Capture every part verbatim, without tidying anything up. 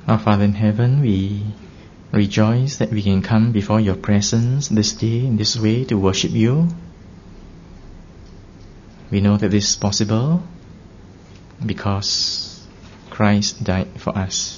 Our Father in heaven, we rejoice that we can come before your presence this day in this way to worship you. We know that this is possible because Christ died for us.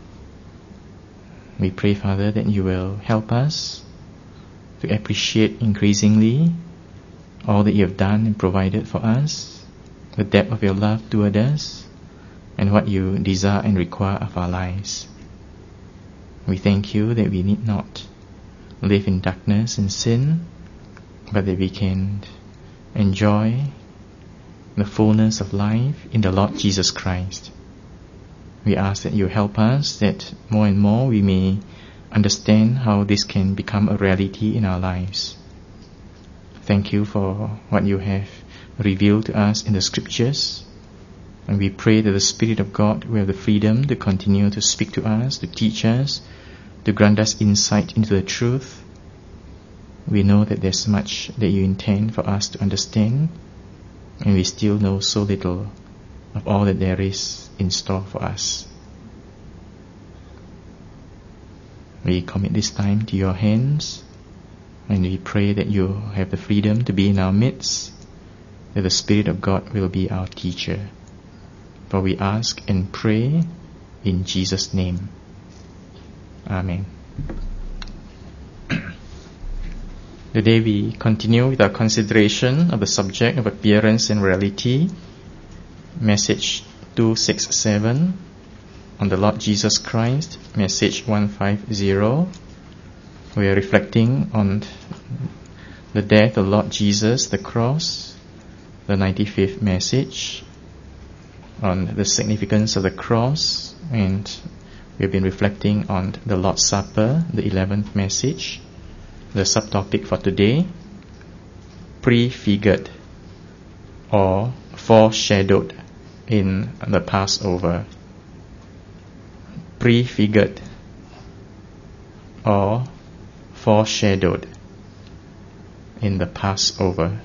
We pray, Father, that you will help us to appreciate increasingly all that you have done and provided for us, the depth of your love toward us, and what you desire and require of our lives. We thank you that we need not live in darkness and sin, but that we can enjoy the fullness of life in the Lord Jesus Christ. We ask that you help us, that more and more we may understand how this can become a reality in our lives. Thank you for what you have revealed to us in the Scriptures. And we pray that the Spirit of God will have the freedom to continue to speak to us, to teach us, to grant us insight into the truth. We know that there's much that you intend for us to understand, and we still know so little of all that there is in store for us. We commit this time to your hands, and we pray that you have the freedom to be in our midst, that the Spirit of God will be our teacher. For we ask and pray in Jesus' name. Amen. Today we continue with our consideration of the subject of appearance and reality, message two sixty-seven on the Lord Jesus Christ, message one fifty. We are reflecting on the death of Lord Jesus, the cross, the ninety-fifth message, on the significance of the cross, and we've been reflecting on the Lord's Supper, the eleventh message. The subtopic for today, prefigured or foreshadowed in the Passover. Prefigured or foreshadowed in the Passover.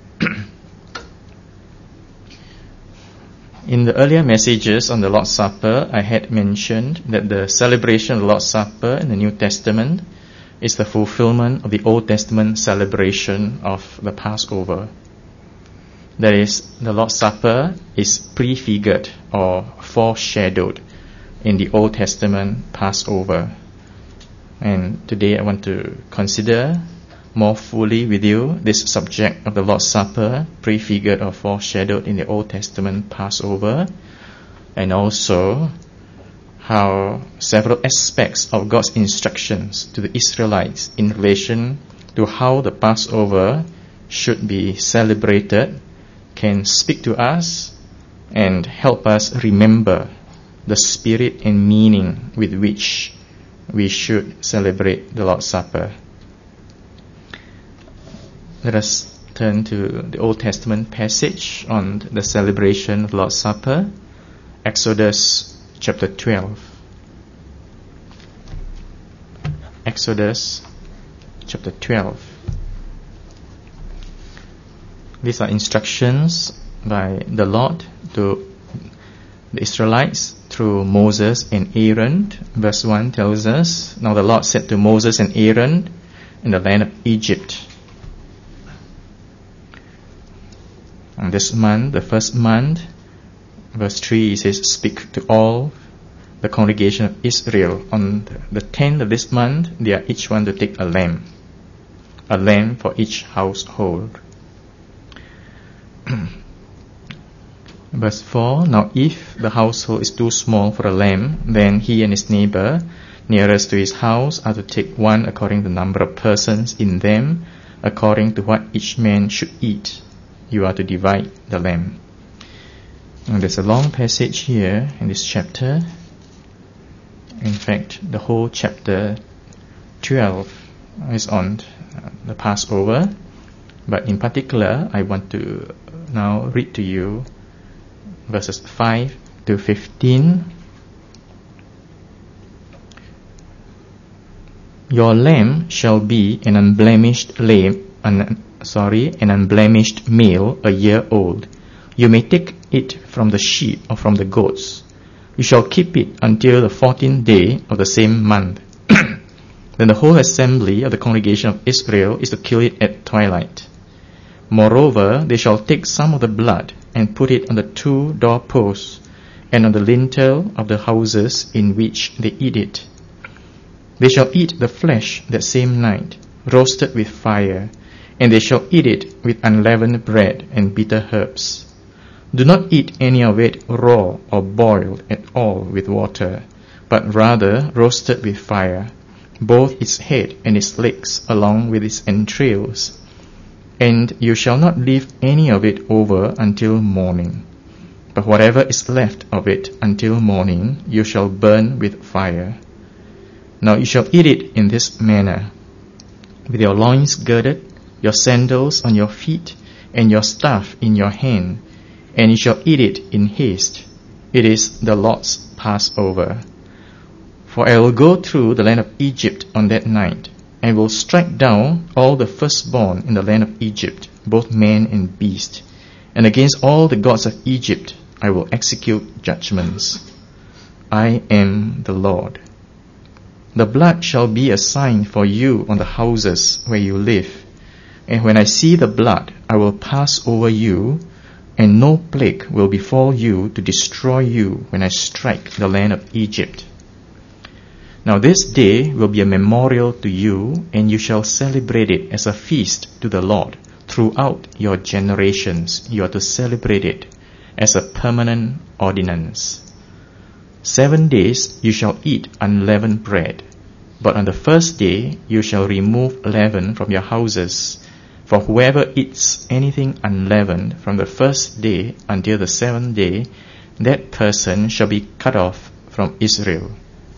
In the earlier messages on the Lord's Supper, I had mentioned that the celebration of the Lord's Supper in the New Testament is the fulfillment of the Old Testament celebration of the Passover. That is, the Lord's Supper is prefigured or foreshadowed in the Old Testament Passover. And today I want to consider more fully with you this subject of the Lord's Supper, prefigured or foreshadowed in the Old Testament Passover, and also how several aspects of God's instructions to the Israelites in relation to how the Passover should be celebrated can speak to us and help us remember the spirit and meaning with which we should celebrate the Lord's Supper. Let us turn to the Old Testament passage on the celebration of the Lord's Supper, Exodus chapter twelve. Exodus chapter twelve. These are instructions by the Lord to the Israelites through Moses and Aaron. Verse one tells us, "Now the Lord said to Moses and Aaron in the land of Egypt." And this month, the first month, verse three, it says, "Speak to all the congregation of Israel. On the tenth of this month, they are each one to take a lamb, a lamb for each household." Verse four, "Now if the household is too small for a lamb, then he and his neighbor nearest to his house are to take one according to the number of persons in them, according to what each man should eat. You are to divide the lamb." And there's a long passage here in this chapter. In fact, the whole chapter twelve is on the Passover, but in particular, I want to now read to you verses five to fifteen. "Your lamb shall be an unblemished lamb, an, sorry, an unblemished male, a year old. You may take it from the sheep or from the goats. You shall keep it until the fourteenth day of the same month. Then the whole assembly of the congregation of Israel is to kill it at twilight. Moreover, they shall take some of the blood and put it on the two doorposts and on the lintel of the houses in which they eat it. They shall eat the flesh that same night, roasted with fire, and they shall eat it with unleavened bread and bitter herbs. Do not eat any of it raw or boiled at all with water, but rather roasted with fire, both its head and its legs along with its entrails. And you shall not leave any of it over until morning. But whatever is left of it until morning you shall burn with fire. Now you shall eat it in this manner, with your loins girded, your sandals on your feet, and your staff in your hand, and you shall eat it in haste. It is the Lord's Passover. For I will go through the land of Egypt on that night, and will strike down all the firstborn in the land of Egypt, both man and beast. And against all the gods of Egypt I will execute judgments. I am the Lord. The blood shall be a sign for you on the houses where you live. And when I see the blood, I will pass over you, and no plague will befall you to destroy you when I strike the land of Egypt. Now this day will be a memorial to you, and you shall celebrate it as a feast to the Lord. Throughout your generations, you are to celebrate it as a permanent ordinance. Seven days you shall eat unleavened bread, but on the first day you shall remove leaven from your houses. For whoever eats anything unleavened from the first day until the seventh day, that person shall be cut off from Israel.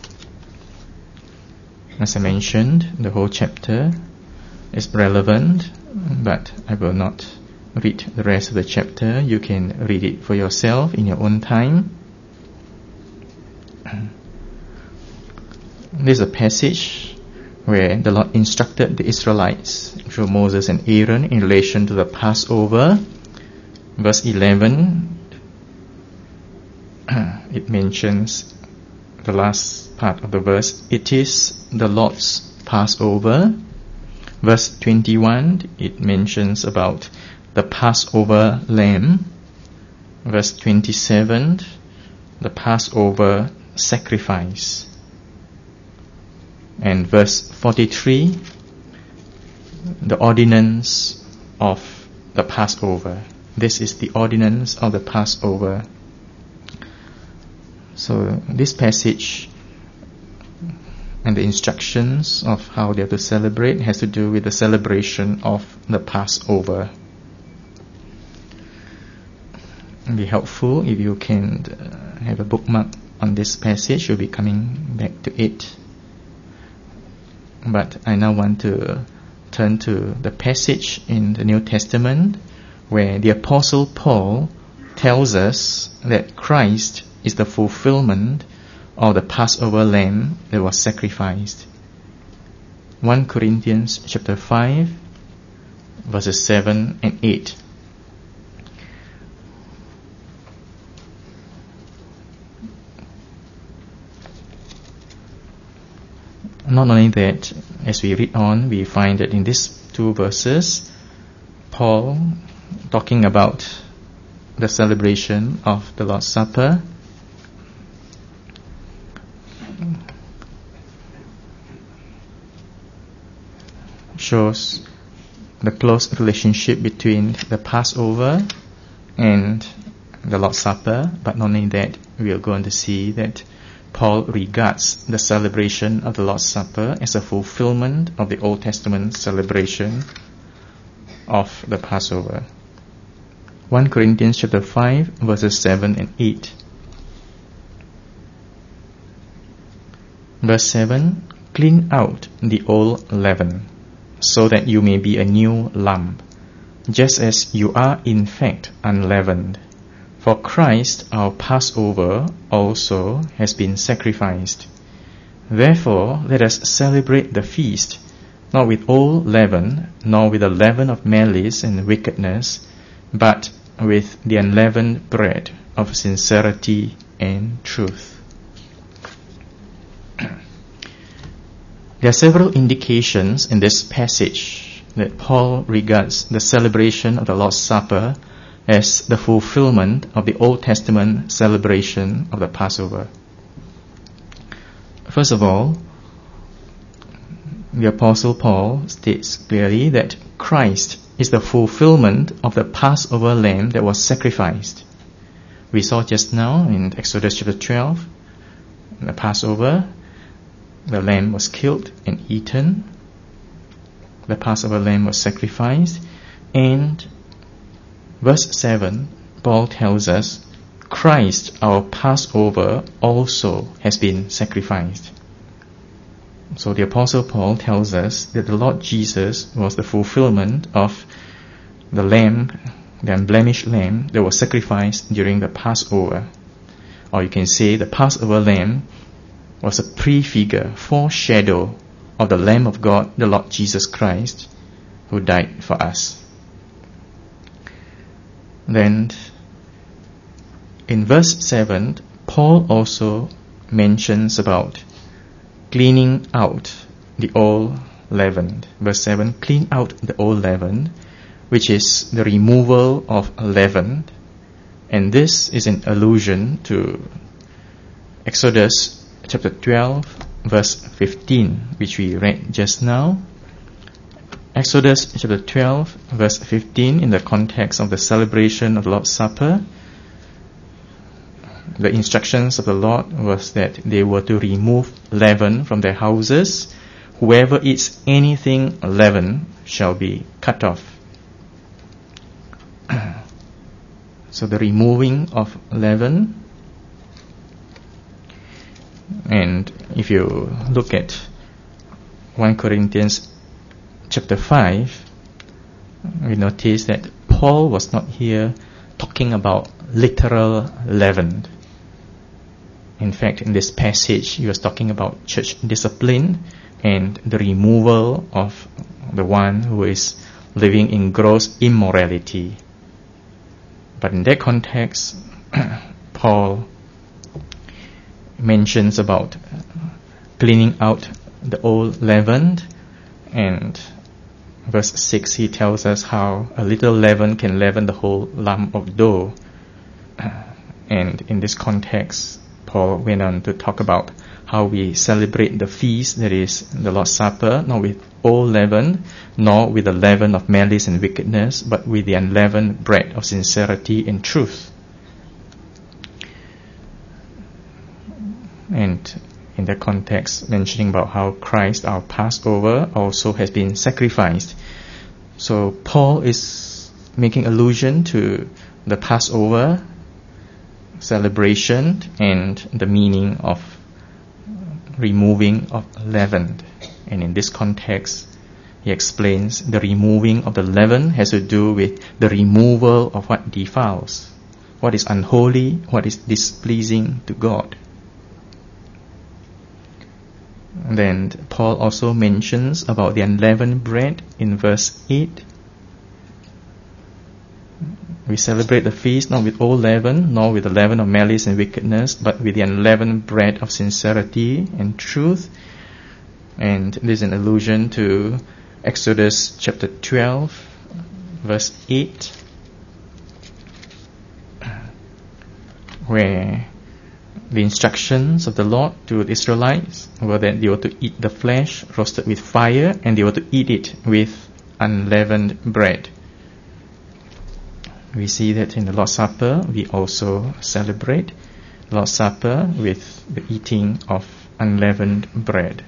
As I mentioned, the whole chapter is relevant, but I will not read the rest of the chapter. You can read it for yourself in your own time. This is a passage where the Lord instructed the Israelites through Moses and Aaron in relation to the Passover. Verse eleven, it mentions the last part of the verse, it is the Lord's Passover. Verse twenty-one, it mentions about the Passover lamb. Verse twenty-seven, the Passover sacrifice. And verse forty-three, the ordinance of the Passover. This is the ordinance of the Passover. So this passage and the instructions of how they are to celebrate has to do with the celebration of the Passover. It'd be helpful if you can uh, have a bookmark on this passage. You'll be coming back to it. But I now want to turn to the passage in the New Testament where the Apostle Paul tells us that Christ is the fulfillment of the Passover lamb that was sacrificed. First Corinthians chapter five, verses seven and eight. Not only that, as we read on, we find that in these two verses, Paul talking about the celebration of the Lord's Supper, shows the close relationship between the Passover and the Lord's Supper. But not only that, we are going to see that Paul regards the celebration of the Lord's Supper as a fulfillment of the Old Testament celebration of the Passover. First Corinthians chapter five, verses seven and eight. Verse seven, clean out the old leaven, so that you may be a new lump, just as you are in fact unleavened. For Christ, our Passover, also has been sacrificed. Therefore, let us celebrate the feast, not with old leaven, nor with the leaven of malice and wickedness, but with the unleavened bread of sincerity and truth. There are several indications in this passage that Paul regards the celebration of the Lord's Supper as the fulfillment of the Old Testament celebration of the Passover. First of all, the Apostle Paul states clearly that Christ is the fulfillment of the Passover lamb that was sacrificed. We saw just now in Exodus chapter twelve, the Passover, the lamb was killed and eaten. The Passover lamb was sacrificed. And verse seven, Paul tells us, Christ, our Passover, also has been sacrificed. So the Apostle Paul tells us that the Lord Jesus was the fulfillment of the lamb, the unblemished lamb that was sacrificed during the Passover. Or you can say the Passover lamb was a prefigure, foreshadow of the Lamb of God, the Lord Jesus Christ, who died for us. Then, in verse seven, Paul also mentions about cleaning out the old leaven. Verse seven, clean out the old leaven, which is the removal of leaven. And this is an allusion to Exodus chapter twelve, verse fifteen, which we read just now. Exodus chapter twelve, verse fifteen, in the context of the celebration of the Lord's Supper, the instructions of the Lord was that they were to remove leaven from their houses. Whoever eats anything leaven shall be cut off. So the removing of leaven. And if you look at First Corinthians chapter five, we notice that Paul was not here talking about literal leaven. In fact, in this passage, he was talking about church discipline and the removal of the one who is living in gross immorality. But in that context, Paul mentions about cleaning out the old leaven, and verse six, he tells us how a little leaven can leaven the whole lump of dough. And in this context, Paul went on to talk about how we celebrate the feast, that is the Lord's Supper, not with old leaven, nor with the leaven of malice and wickedness, but with the unleavened bread of sincerity and truth. And in that context, mentioning about how Christ, our Passover, also has been sacrificed. So Paul is making allusion to the Passover celebration and the meaning of removing of leaven. And in this context, he explains the removing of the leaven has to do with the removal of what defiles, what is unholy, what is displeasing to God. Then Paul also mentions about the unleavened bread in verse eight. We celebrate the feast not with old leaven, nor with the leaven of malice and wickedness, but with the unleavened bread of sincerity and truth. And this is an allusion to Exodus chapter twelve, verse eight, where the instructions of the Lord to the Israelites were that they were to eat the flesh roasted with fire, and they were to eat it with unleavened bread. We see that in the Lord's Supper, we also celebrate the Lord's Supper with the eating of unleavened bread.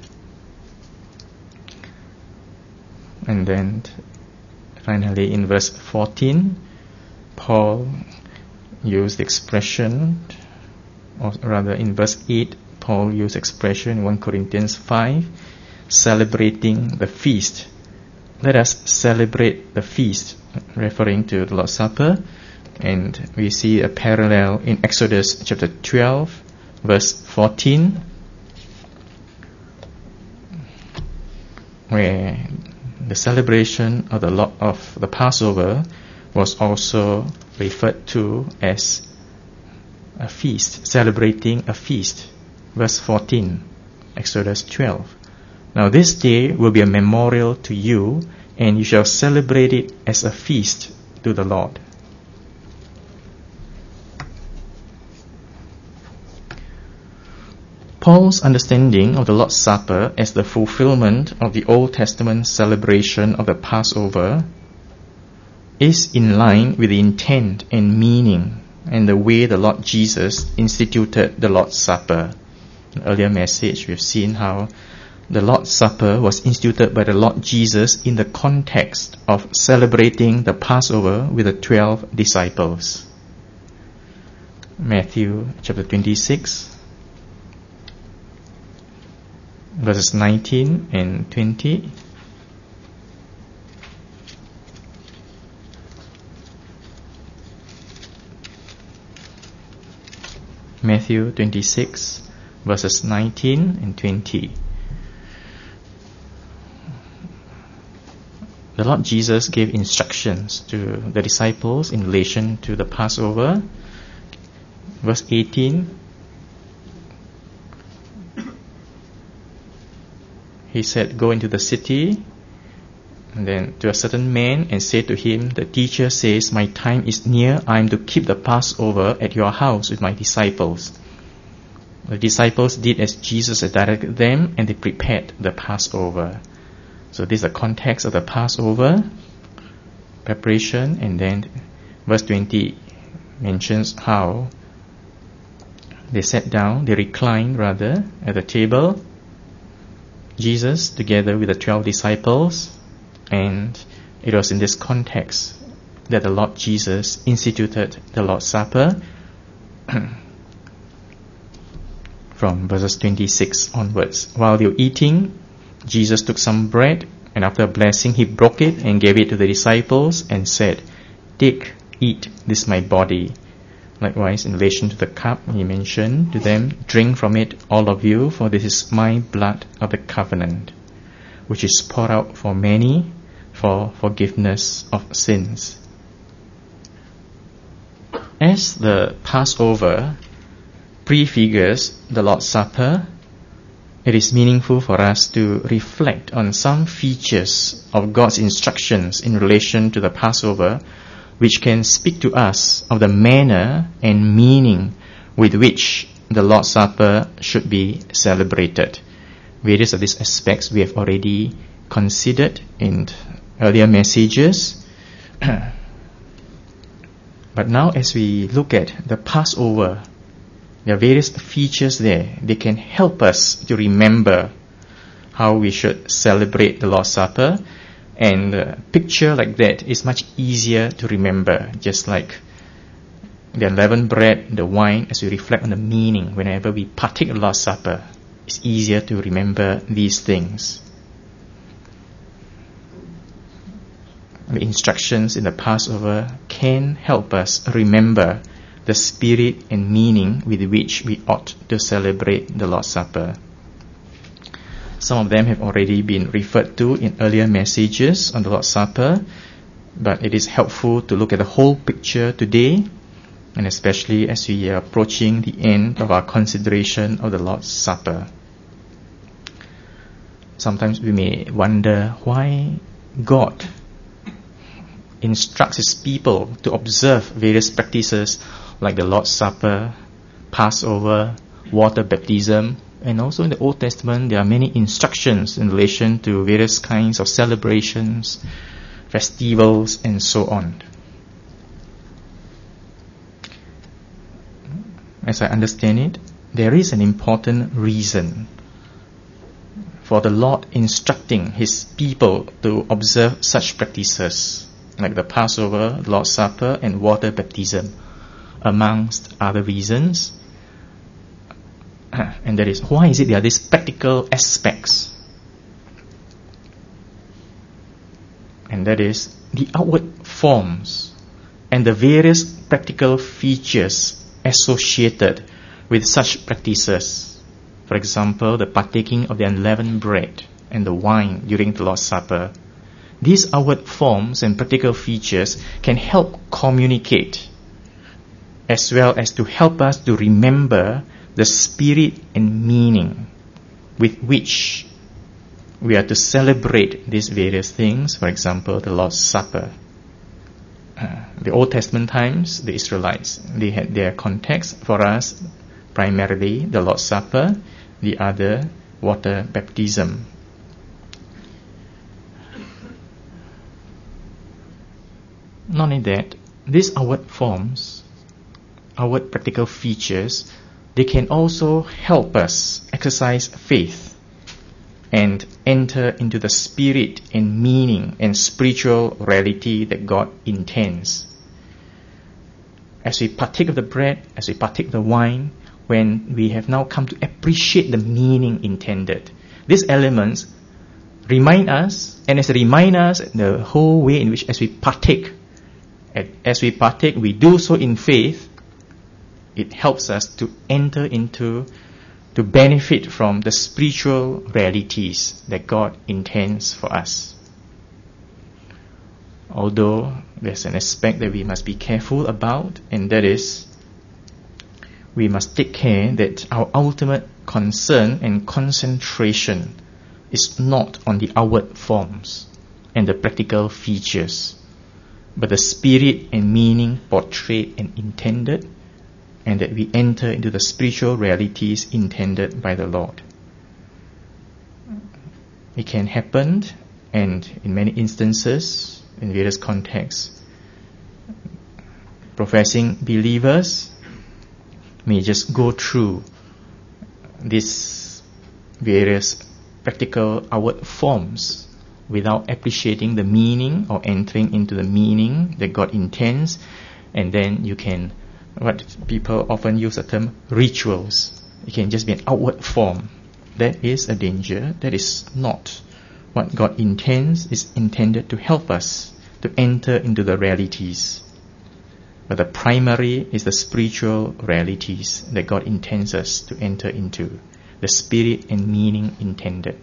And then finally in verse fourteen, Paul used the expression, or rather in verse eight, Paul used expression in First Corinthians five, celebrating the feast. Let us celebrate the feast, referring to the Lord's Supper. And we see a parallel in Exodus chapter twelve, verse fourteen, where the celebration of the Lord of the Passover was also referred to as a feast, celebrating a feast. Verse fourteen, Exodus twelve. Now this day will be a memorial to you, and you shall celebrate it as a feast to the Lord. Paul's understanding of the Lord's Supper as the fulfillment of the Old Testament celebration of the Passover is in line with the intent and meaning and the way the Lord Jesus instituted the Lord's Supper. In an earlier message, we've seen how the Lord's Supper was instituted by the Lord Jesus in the context of celebrating the Passover with the twelve disciples. Matthew chapter twenty-six, verses nineteen and twenty. Matthew twenty-six, verses nineteen and twenty. The Lord Jesus gave instructions to the disciples in relation to the Passover. Verse eighteen, He said, "Go into the city, and then to a certain man, and say to him, the teacher says, my time is near. I am to keep the Passover at your house with my disciples." The disciples did as Jesus had directed them, and they prepared the Passover. So this is the context of the Passover preparation, and then verse twenty mentions how they sat down, they reclined rather, at the table, Jesus together with the twelve disciples, and it was in this context that the Lord Jesus instituted the Lord's Supper from verses twenty-six onwards. While they were eating, Jesus took some bread, and after blessing, he broke it and gave it to the disciples and said, "Take, eat, this is my body." Likewise, in relation to the cup, he mentioned to them, "Drink from it, all of you, for this is my blood of the covenant, which is poured out for many for forgiveness of sins." As the Passover prefigures the Lord's Supper, it is meaningful for us to reflect on some features of God's instructions in relation to the Passover, which can speak to us of the manner and meaning with which the Lord's Supper should be celebrated. Various of these aspects we have already considered in earlier messages. But now as we look at the Passover, there are various features there. They can help us to remember how we should celebrate the Lord's Supper. And a picture like that is much easier to remember, just like the unleavened bread, the wine, as we reflect on the meaning whenever we partake of the Lord's Supper. It's easier to remember these things. The instructions in the Passover can help us remember the spirit and meaning with which we ought to celebrate the Lord's Supper. Some of them have already been referred to in earlier messages on the Lord's Supper, but it is helpful to look at the whole picture today, and especially as we are approaching the end of our consideration of the Lord's Supper. Sometimes we may wonder why God instructs His people to observe various practices like the Lord's Supper, Passover, water baptism, and also in the Old Testament there are many instructions in relation to various kinds of celebrations, festivals, and so on. As I understand it, there is an important reason for the Lord instructing His people to observe such practices like the Passover, Lord's Supper, and water baptism, amongst other reasons. And that is, why is it there are these practical aspects? And that is the outward forms and the various practical features associated with such practices. For example, the partaking of the unleavened bread and the wine during the Lord's Supper. These outward forms and practical features can help communicate as well as to help us to remember the spirit and meaning with which we are to celebrate these various things. For example, the Lord's Supper. Uh, the Old Testament times, the Israelites, they had their context. For us, primarily the Lord's Supper, the other water baptism. Not only that, these outward forms, outward practical features, they can also help us exercise faith and enter into the spirit and meaning and spiritual reality that God intends. As we partake of the bread, as we partake of the wine, when we have now come to appreciate the meaning intended, these elements remind us, and as they remind us the whole way in which as we partake, as we partake, we do so in faith. It helps us to enter into, to benefit from the spiritual realities that God intends for us. Although there's an aspect that we must be careful about, and that is, we must take care that our ultimate concern and concentration is not on the outward forms and the practical features, but the spirit and meaning portrayed and intended, and that we enter into the spiritual realities intended by the Lord. It can happen, and in many instances, in various contexts, professing believers may just go through these various practical outward forms without appreciating the meaning or entering into the meaning that God intends, and then you can, what people often use the term rituals. It can just be an outward form. That is a danger. That is not what God intends. Is intended to help us to enter into the realities. But the primary is the spiritual realities that God intends us to enter into, the spirit and meaning intended.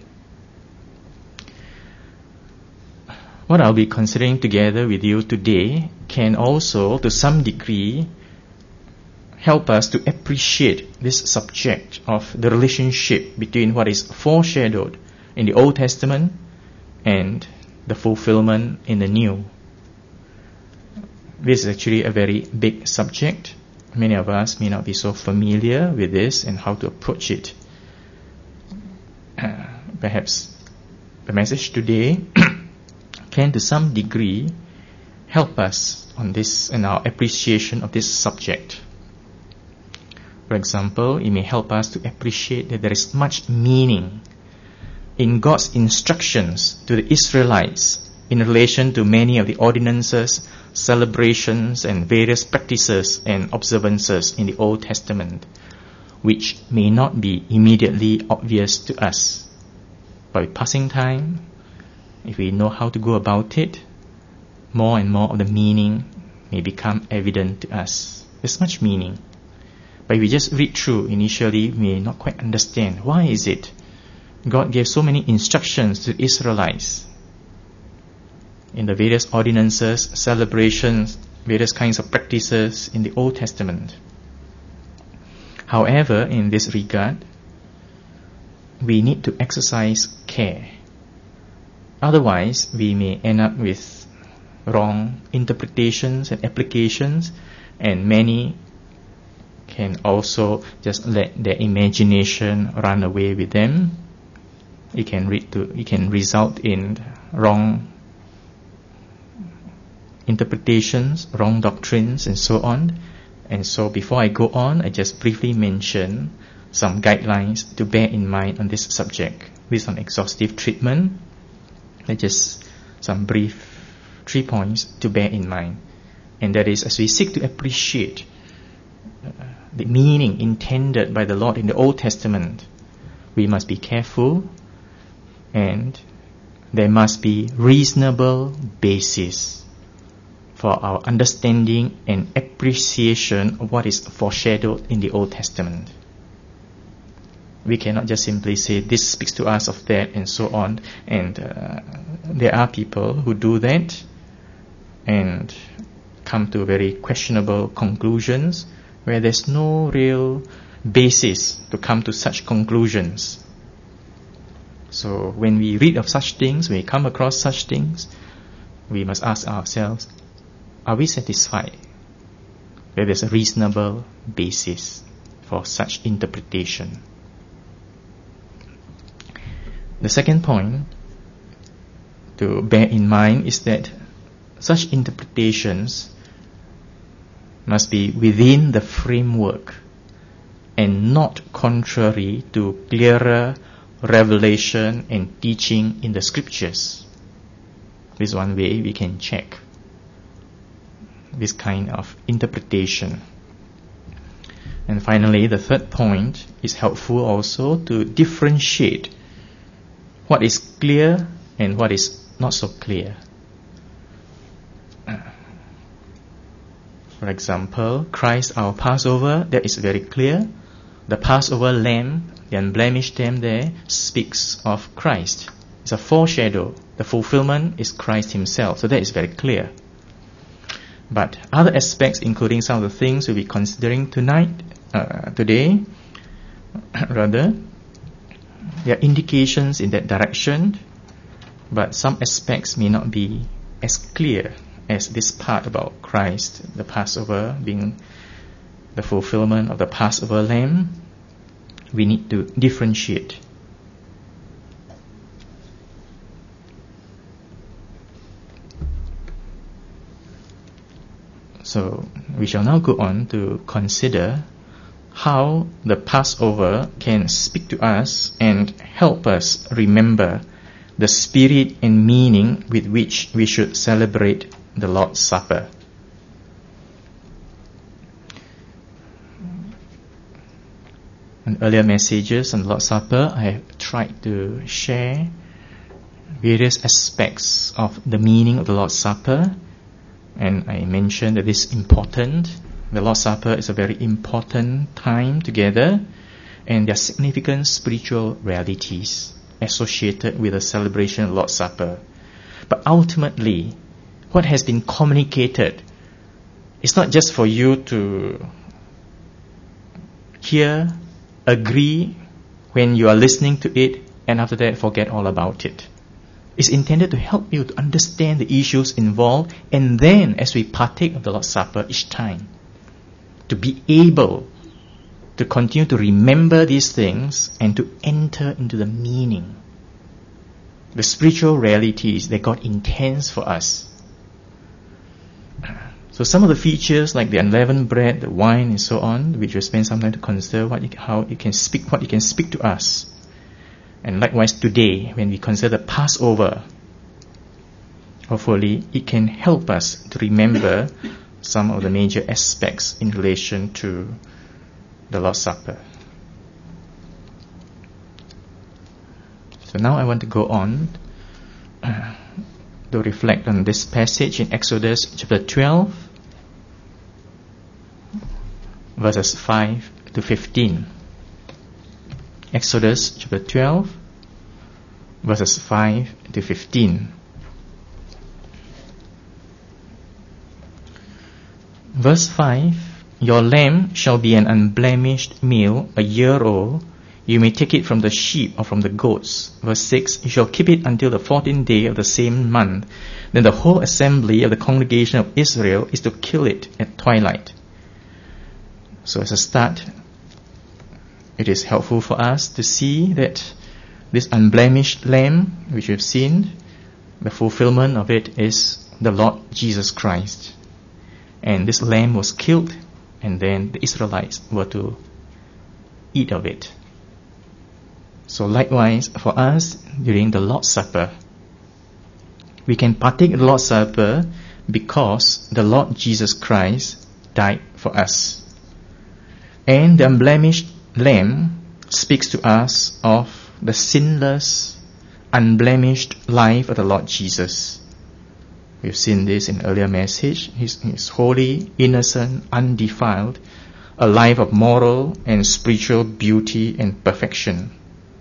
What I'll be considering together with you today can also, to some degree, help us to appreciate this subject of the relationship between what is foreshadowed in the Old Testament and the fulfillment in the New. This is actually a very big subject. Many of us may not be so familiar with this and how to approach it. Uh, perhaps the message today can to some degree help us on this and our appreciation of this subject. For example, it may help us to appreciate that there is much meaning in God's instructions to the Israelites in relation to many of the ordinances, celebrations, and various practices and observances in the Old Testament, which may not be immediately obvious to us. But with passing time, if we know how to go about it, more and more of the meaning may become evident to us. There's much meaning. But if we just read through initially, we may not quite understand. Why is it God gave so many instructions to the Israelites in the various ordinances, celebrations, various kinds of practices in the Old Testament? However, in this regard, we need to exercise care. Otherwise, we may end up with wrong interpretations and applications, and many can also just let their imagination run away with them. It can lead to, it can result in wrong interpretations, wrong doctrines, and so on. And so, before I go on, I just briefly mention some guidelines to bear in mind on this subject. With some exhaustive treatment, just some brief three points to bear in mind. And that is, as we seek to appreciate uh, the meaning intended by the Lord in the Old Testament, we must be careful, and there must be reasonable basis for our understanding and appreciation of what is foreshadowed in the Old Testament. We cannot just simply say this speaks to us of that and so on. And uh, there are people who do that and come to very questionable conclusions where there's no real basis to come to such conclusions. So when we read of such things, when we come across such things, we must ask ourselves, are we satisfied that there's a reasonable basis for such interpretation? The second point to bear in mind is that such interpretations must be within the framework and not contrary to clearer revelation and teaching in the scriptures. This is one way we can check this kind of interpretation. And finally, the third point is helpful also to differentiate what is clear and what is not so clear. For example, Christ our Passover, that is very clear. The Passover lamb, the unblemished lamb there, speaks of Christ. It's a foreshadow. The fulfillment is Christ himself. So that is very clear. But other aspects, including some of the things we'll be considering tonight, uh, today, rather, there are indications in that direction, but some aspects may not be as clear as this part about Christ, the Passover being the fulfillment of the Passover lamb. We need to differentiate. So we shall now go on to consider how the Passover can speak to us and help us remember the spirit and meaning with which we should celebrate the Lord's Supper. In earlier messages on the Lord's Supper, I have tried to share various aspects of the meaning of the Lord's Supper, and I mentioned that this is important. The Lord's Supper is a very important time together, and there are significant spiritual realities associated with the celebration of the Lord's Supper. But ultimately, what has been communicated is not just for you to hear, agree when you are listening to it, and after that forget all about it. It's intended to help you to understand the issues involved, and then as we partake of the Lord's Supper each time, to be able to continue to remember these things and to enter into the meaning, the spiritual realities that God intends for us. So some of the features like the unleavened bread, the wine, and so on, which we'll spend some time to consider what it, how it can speak, what it can speak to us. And likewise today, when we consider the Passover, hopefully it can help us to remember some of the major aspects in relation to the Lord's Supper. So now I want to go on uh, to reflect on this passage in Exodus chapter twelve, verses five to fifteen. Exodus chapter twelve, verses five to fifteen. Verse five, your lamb shall be an unblemished male, a year old. You may take it from the sheep or from the goats. Verse six, you shall keep it until the fourteenth day of the same month. Then the whole assembly of the congregation of Israel is to kill it at twilight. So as a start, it is helpful for us to see that this unblemished lamb, which we've seen, the fulfillment of it is the Lord Jesus Christ. And this lamb was killed, and then the Israelites were to eat of it. So likewise, for us, during the Lord's Supper, we can partake of the Lord's Supper because the Lord Jesus Christ died for us. And the unblemished lamb speaks to us of the sinless, unblemished life of the Lord Jesus. We've seen this in earlier message. He's, he's holy, innocent, undefiled, a life of moral and spiritual beauty and perfection.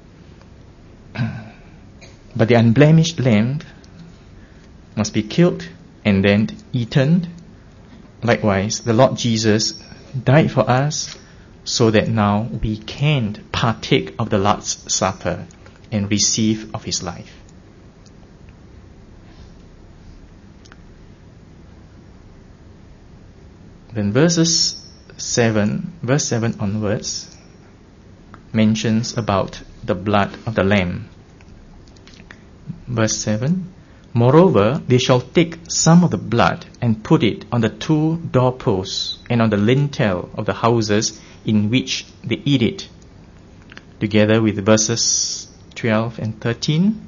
But the unblemished lamb must be killed and then eaten likewise, the Lord Jesus died for us so that now we can partake of the Lord's Supper and receive of His life. Then verses seven, verse seven onwards mentions about the blood of the Lamb. Verse seven, moreover, they shall take some of the blood and put it on the two doorposts and on the lintel of the houses in which they eat it. Together with verses twelve and thirteen,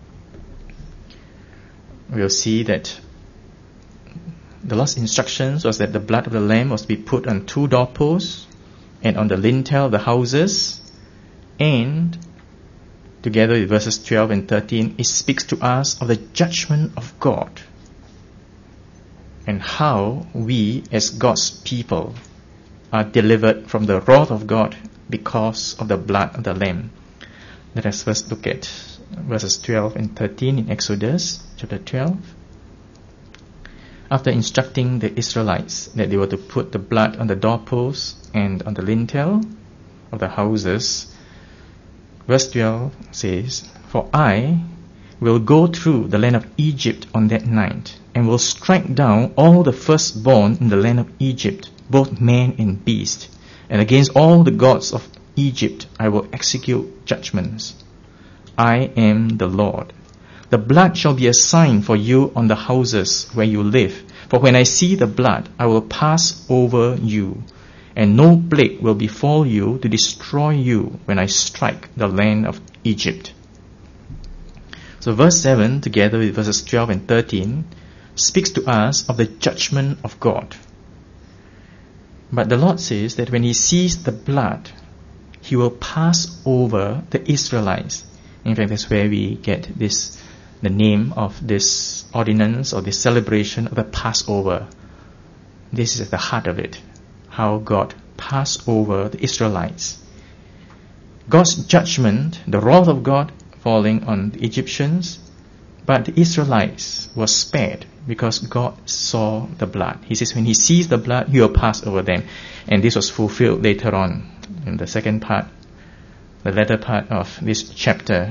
we'll see that the Lord's instructions was that the blood of the Lamb was to be put on two doorposts and on the lintel of the houses. And together with verses twelve and thirteen, it speaks to us of the judgment of God and how we as God's people are delivered from the wrath of God because of the blood of the Lamb. Let us first look at verses twelve and thirteen in Exodus chapter twelve. After instructing the Israelites that they were to put the blood on the doorposts and on the lintel of the houses, verse twelve says, for I will go through the land of Egypt on that night, and will strike down all the firstborn in the land of Egypt, both man and beast, and against all the gods of Egypt I will execute judgments. I am the Lord. The blood shall be a sign for you on the houses where you live. For when I see the blood, I will pass over you, and no plague will befall you to destroy you when I strike the land of Egypt. So verse seven, together with verses twelve and thirteen, speaks to us of the judgment of God. But the Lord says that when He sees the blood, He will pass over the Israelites. In fact, that's where we get this the name of this ordinance or this celebration of the Passover. This is at the heart of it, how God passed over the Israelites. God's judgment, the wrath of God falling on the Egyptians, but the Israelites were spared because God saw the blood. He says when He sees the blood, He will pass over them. And this was fulfilled later on in the second part, the latter part of this chapter.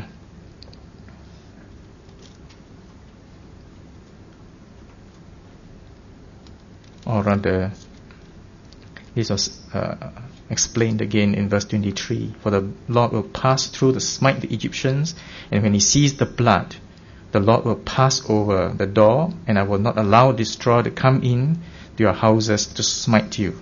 Or rather, this was uh, explained again in verse twenty-three. For the Lord will pass through to smite the Egyptians, and when He sees the blood, the Lord will pass over the door, and I will not allow destroyer to come in to your houses to smite you.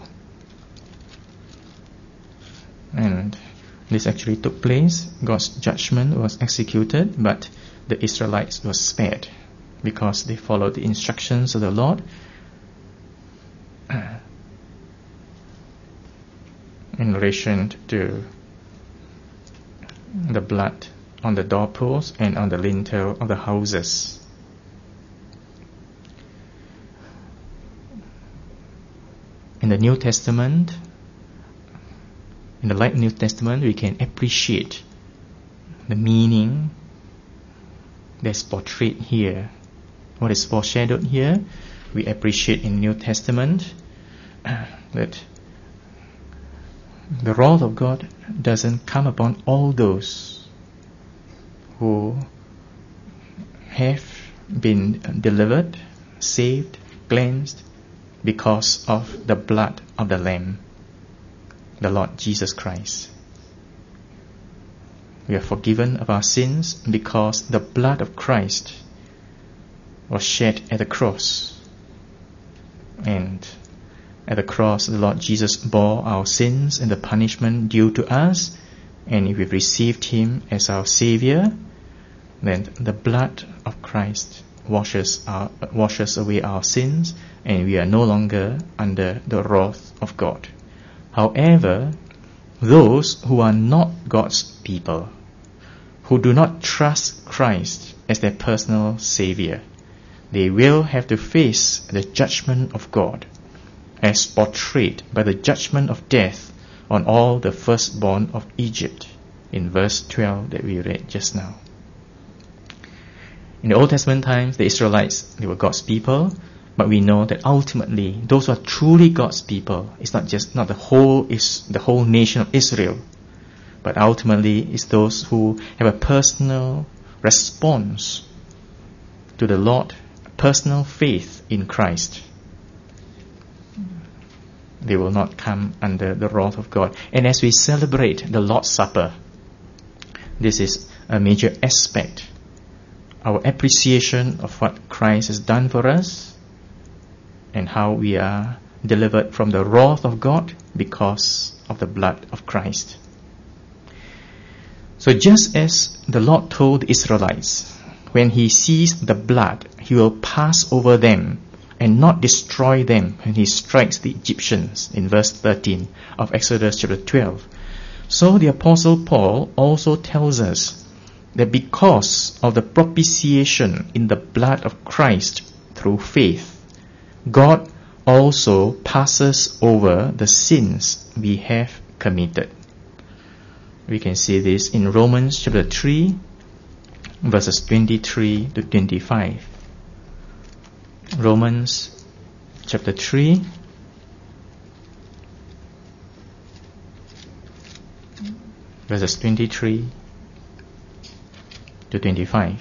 And this actually took place. God's judgment was executed, but the Israelites were spared because they followed the instructions of the Lord. In relation to the blood on the doorposts and on the lintel of the houses. In the New Testament, in the light New Testament, we can appreciate the meaning that's portrayed here. What is foreshadowed here, we appreciate in New Testament uh, that the wrath of God doesn't come upon all those who have been delivered, saved, cleansed because of the blood of the Lamb, the Lord Jesus Christ. We are forgiven of our sins because the blood of Christ was shed at the cross. And at the cross, the Lord Jesus bore our sins and the punishment due to us. And if we've received Him as our Savior, then the blood of Christ washes our, washes away our sins, and we are no longer under the wrath of God. However, those who are not God's people, who do not trust Christ as their personal Savior, they will have to face the judgment of God, as portrayed by the judgment of death on all the firstborn of Egypt, in verse twelve that we read just now. In the Old Testament times, the Israelites, they were God's people, But we know that ultimately, those who are truly God's people, it's not just not the whole is the whole nation of Israel, but ultimately it's those who have a personal response to the Lord, personal faith in Christ. They will not come under the wrath of God. And as we celebrate the Lord's Supper, this is a major aspect. Our appreciation of what Christ has done for us and how we are delivered from the wrath of God because of the blood of Christ. So just as the Lord told the Israelites, when he sees the blood, he will pass over them and not destroy them when he strikes the Egyptians in verse thirteen of Exodus chapter twelve. So the Apostle Paul also tells us that because of the propitiation in the blood of Christ through faith, God also passes over the sins we have committed. We can see this in Romans chapter three, verses twenty-three to twenty-five. Romans chapter three, verses twenty-three to twenty-five.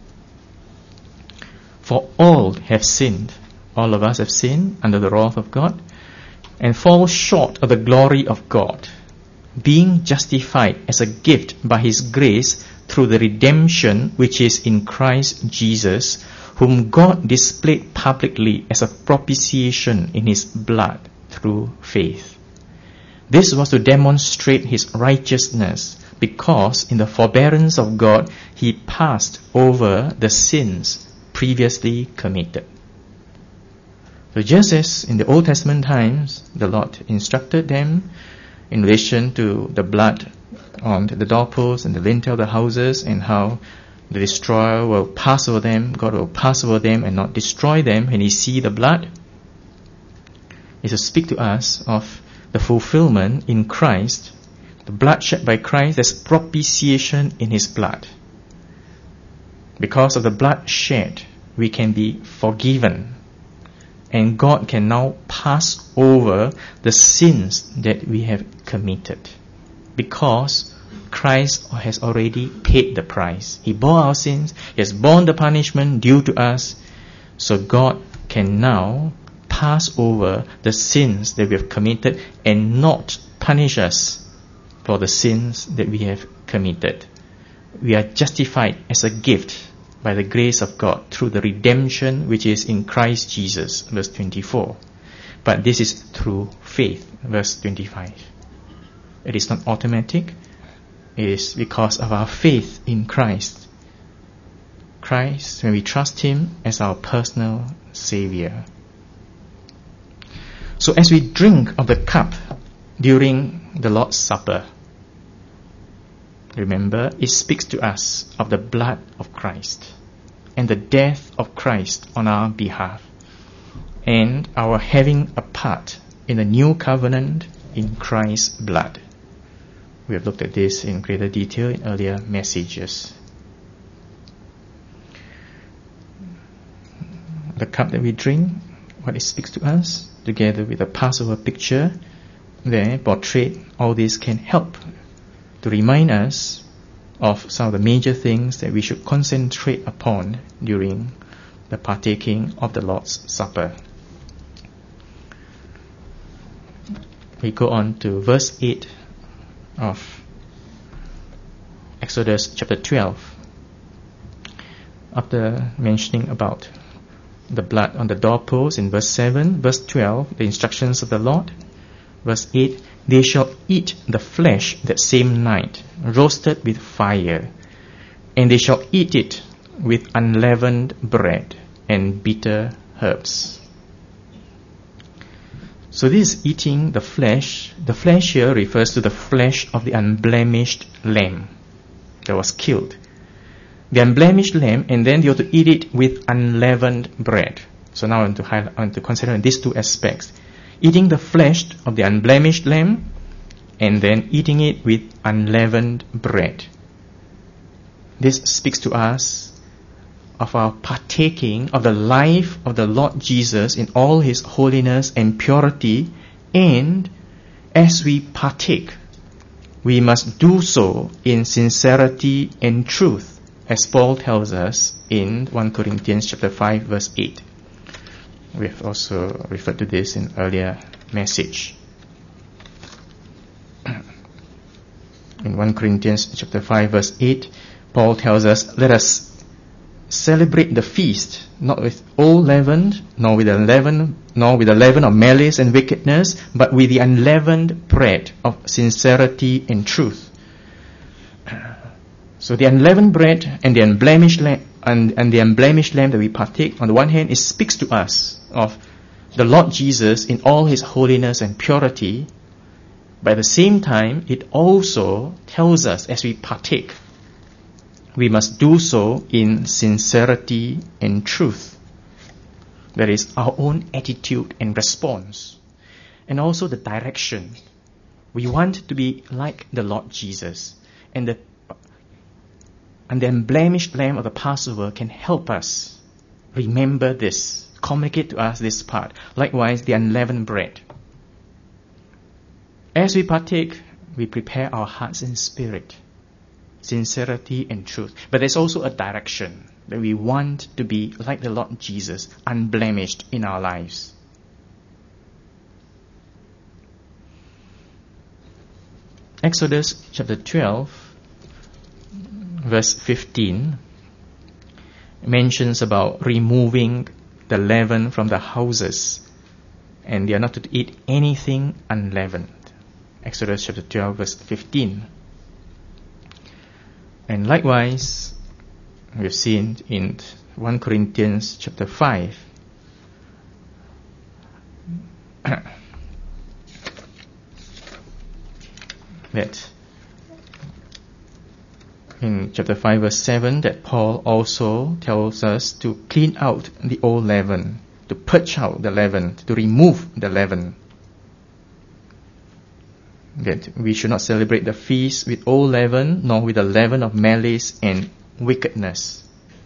For all have sinned, all of us have sinned under the wrath of God, and fall short of the glory of God, being justified as a gift by his grace through the redemption which is in Christ Jesus, whom God displayed publicly as a propitiation in his blood through faith. This was to demonstrate his righteousness, because in the forbearance of God he passed over the sins previously committed. So just as in the Old Testament times the Lord instructed them in relation to the blood on the doorposts and the lintel of the houses, and how the destroyer will pass over them, God will pass over them and not destroy them when he see the blood, is to speak to us of the fulfillment in Christ, the blood shed by Christ as propitiation in his blood. Because of the blood shed, we can be forgiven, and God can now pass over the sins that we have committed, because Christ has already paid the price. He bore our sins, he has borne the punishment due to us, so God can now pass over the sins that we have committed and not punish us for the sins that we have committed. We are justified as a gift by the grace of God through the redemption which is in Christ Jesus, verse twenty-four. But this is through faith, verse twenty-five. It is not automatic. It is because of our faith in Christ. Christ, when we trust him as our personal Savior. So as we drink of the cup during the Lord's Supper, remember, it speaks to us of the blood of Christ and the death of Christ on our behalf, and our having a part in the new covenant in Christ's blood. We have looked at this in greater detail in earlier messages. The cup that we drink, what it speaks to us, together with the Passover picture there portrayed, all this can help to remind us of some of the major things that we should concentrate upon during the partaking of the Lord's Supper. We go on to verse eight of Exodus chapter twelve. After mentioning about the blood on the doorpost in verse seven, verse twelve, the instructions of the Lord. Verse eight, they shall eat the flesh that same night, roasted with fire, and they shall eat it with unleavened bread and bitter herbs. So this is eating the flesh. The flesh here refers to the flesh of the unblemished lamb that was killed. The unblemished lamb, and then you have to eat it with unleavened bread. So now I want to highlight, I want to consider these two aspects. Eating the flesh of the unblemished lamb, and then eating it with unleavened bread. This speaks to us of our partaking of the life of the Lord Jesus in all His holiness and purity, and as we partake, we must do so in sincerity and truth, as Paul tells us in First Corinthians chapter five, verse eight. We have also referred to this in earlier message. In First Corinthians chapter five, verse eight, Paul tells us, let us celebrate the feast, not with old leaven, nor with the leaven, nor with the leaven of malice and wickedness, but with the unleavened bread of sincerity and truth. So the unleavened bread and the unblemished lamb, and, and the unblemished lamb that we partake, on the one hand, it speaks to us of the Lord Jesus in all His holiness and purity, but at the same time, it also tells us as we partake, we must do so in sincerity and truth. That is our own attitude and response. And also the direction. We want to be like the Lord Jesus. And the, and the unblemished Lamb of the Passover can help us remember this, communicate to us this part. Likewise, the unleavened bread. As we partake, we prepare our hearts and spirit. Sincerity and truth. But there's also a direction that we want to be like the Lord Jesus, unblemished in our lives. Exodus chapter twelve, verse fifteen, mentions about removing the leaven from the houses, and they are not to eat anything unleavened. Exodus chapter twelve, verse fifteen. And likewise, we've seen in First Corinthians chapter five, that in chapter five, verse seven, that Paul also tells us to clean out the old leaven, to purge out the leaven, to remove the leaven. That we should not celebrate the feast with old leaven, nor with the leaven of malice and wickedness.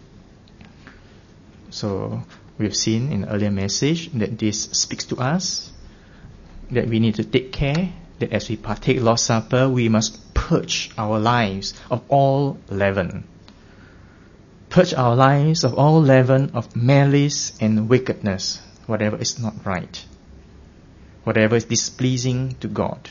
So we've seen in the earlier message that this speaks to us, that we need to take care, that as we partake Lord's Supper, we must purge our lives of all leaven. Purge our lives of all leaven of malice and wickedness, whatever is not right, whatever is displeasing to God.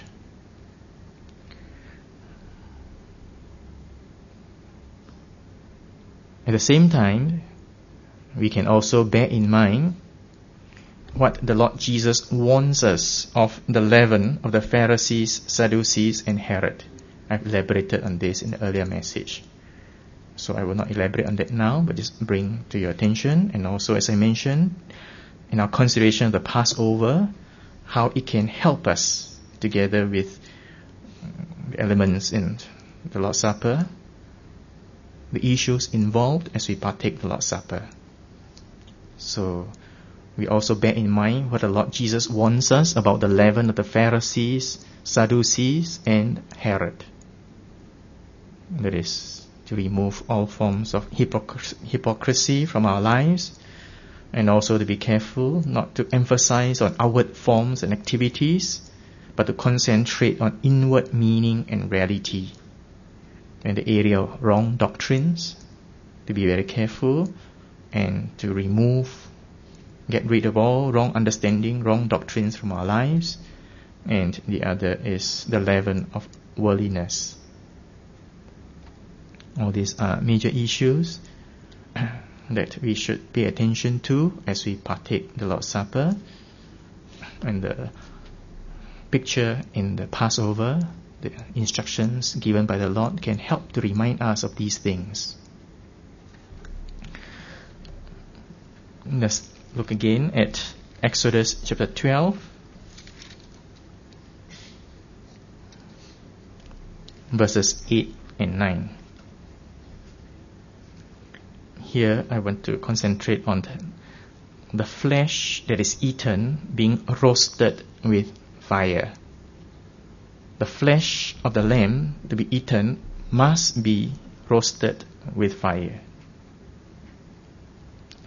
At the same time, we can also bear in mind what the Lord Jesus warns us of the leaven of the Pharisees, Sadducees, and Herod. I've elaborated on this in the earlier message. So I will not elaborate on that now, but just bring to your attention. And also, as I mentioned, in our consideration of the Passover, how it can help us together with the elements in the Lord's Supper, the issues involved as we partake the Lord's Supper. So we also bear in mind what the Lord Jesus warns us about the leaven of the Pharisees, Sadducees, and Herod. That is, to remove all forms of hypocr- hypocrisy from our lives, and also to be careful not to emphasize on outward forms and activities, but to concentrate on inward meaning and reality. In the area of wrong doctrines, to be very careful and to remove, get rid of all wrong understanding, wrong doctrines from our lives. And the other is the leaven of worldliness. All these are major issues that we should pay attention to as we partake the Lord's Supper. And the picture in the Passover, the instructions given by the Lord, can help to remind us of these things. Let's look again at Exodus chapter twelve, verses eight and nine. Here I want to concentrate on the, the flesh that is eaten being roasted with fire. The flesh of the lamb to be eaten must be roasted with fire.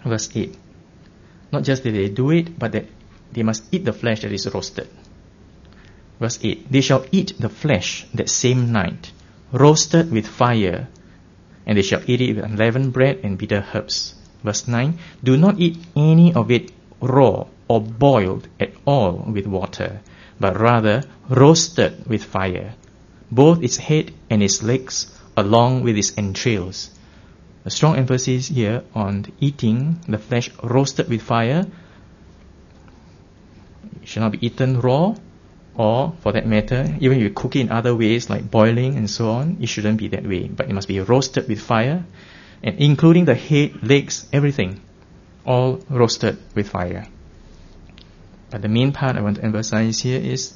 Verse eight. Not just that they do it, but that they must eat the flesh that is roasted. Verse eight. They shall eat the flesh that same night, roasted with fire, and they shall eat it with unleavened bread and bitter herbs. Verse nine. Do not eat any of it raw or boiled at all with water, but rather roasted with fire, both its head and its legs, along with its entrails. A strong emphasis here on eating the flesh roasted with fire. It should not be eaten raw, or for that matter, even if you cook it in other ways like boiling and so on, it shouldn't be that way. But it must be roasted with fire, and including the head, legs, everything, all roasted with fire. But the main part I want to emphasize here is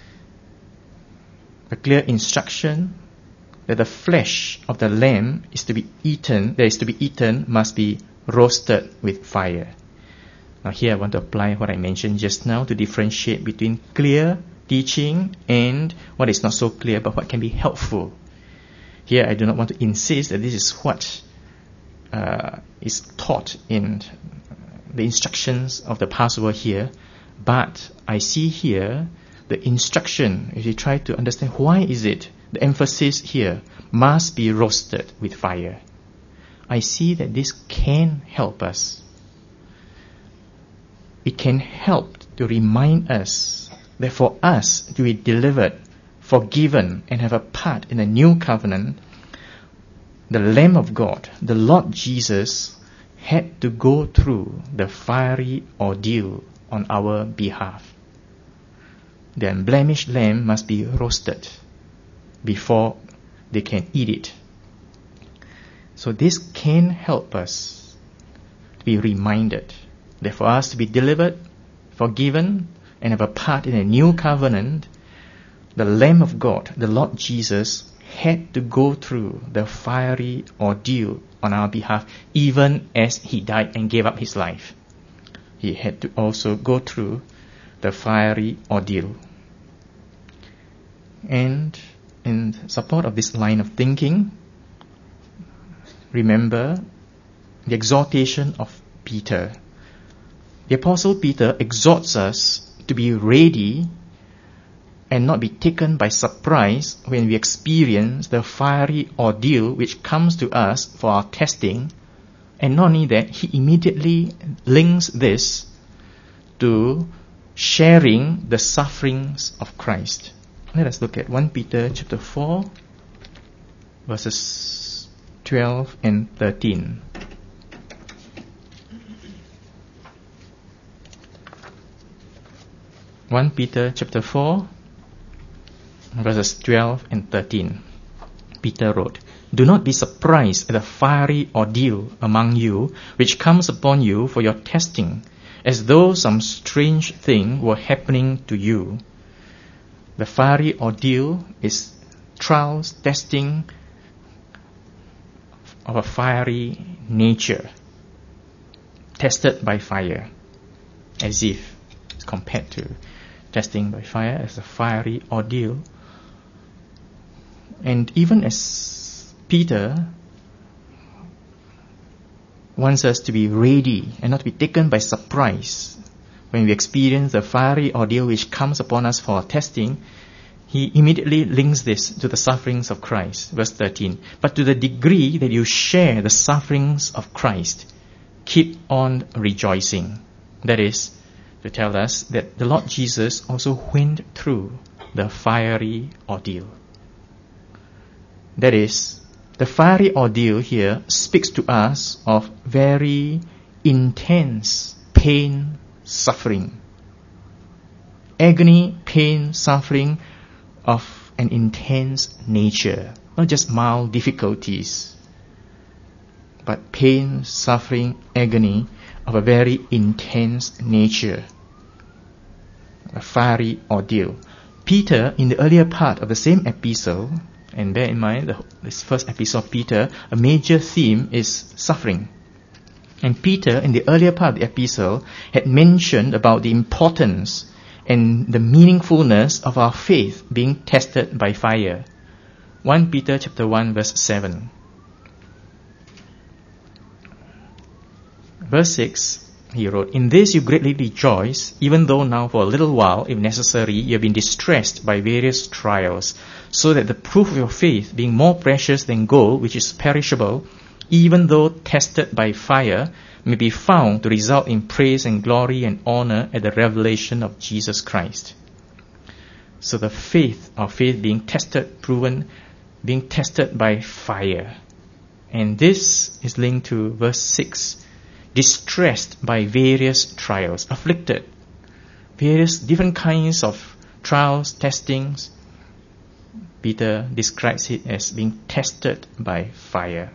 a clear instruction that the flesh of the lamb is to be eaten, that is to be eaten, must be roasted with fire. Now here I want to apply what I mentioned just now to differentiate between clear teaching and what is not so clear but what can be helpful. Here I do not want to insist that this is what uh, is taught in the instructions of the Passover here, but I see here the instruction. If you try to understand why is it the emphasis here must be roasted with fire, I see that this can help us. It can help to remind us that for us to be delivered, forgiven, and have a part in the new covenant, the Lamb of God, the Lord Jesus, had to go through the fiery ordeal on our behalf. The unblemished lamb must be roasted before they can eat it. So this can help us to be reminded that for us to be delivered, forgiven, and have a part in a new covenant, the Lamb of God, the Lord Jesus, had to go through the fiery ordeal on our behalf, even as He died and gave up His life. He had to also go through the fiery ordeal. And in support of this line of thinking, remember the exhortation of Peter. The Apostle Peter exhorts us to be ready and not be taken by surprise when we experience the fiery ordeal which comes to us for our testing. And not only that, he immediately links this to sharing the sufferings of Christ. Let us look at First Peter chapter four, verses twelve and thirteen. First Peter chapter four, verses twelve and thirteen. Peter wrote, "Do not be surprised at the fiery ordeal among you, which comes upon you for your testing, as though some strange thing were happening to you." The fiery ordeal is trials, testing of a fiery nature, tested by fire, as if it's compared to testing by fire as a fiery ordeal. And even as Peter wants us to be ready and not to be taken by surprise when we experience the fiery ordeal which comes upon us for testing, he immediately links this to the sufferings of Christ. Verse thirteen, "But to the degree that you share the sufferings of Christ, keep on rejoicing." That is to tell us that the Lord Jesus also went through the fiery ordeal. That is, the fiery ordeal here speaks to us of very intense pain, suffering. Agony, pain, suffering of an intense nature. Not just mild difficulties, but pain, suffering, agony of a very intense nature. A fiery ordeal. Peter, in the earlier part of the same epistle, and bear in mind, the, this first epistle of Peter, a major theme is suffering. And Peter, in the earlier part of the epistle, had mentioned about the importance and the meaningfulness of our faith being tested by fire. First Peter chapter one, verse seven. verse six, he wrote, "In this you greatly rejoice, even though now for a little while, if necessary, you have been distressed by various trials, so that the proof of your faith, being more precious than gold, which is perishable, even though tested by fire, may be found to result in praise and glory and honor at the revelation of Jesus Christ." So the faith, our faith being tested, proven, being tested by fire. And this is linked to verse six. Distressed by various trials, afflicted, various different kinds of trials, testings. Peter describes it as being tested by fire.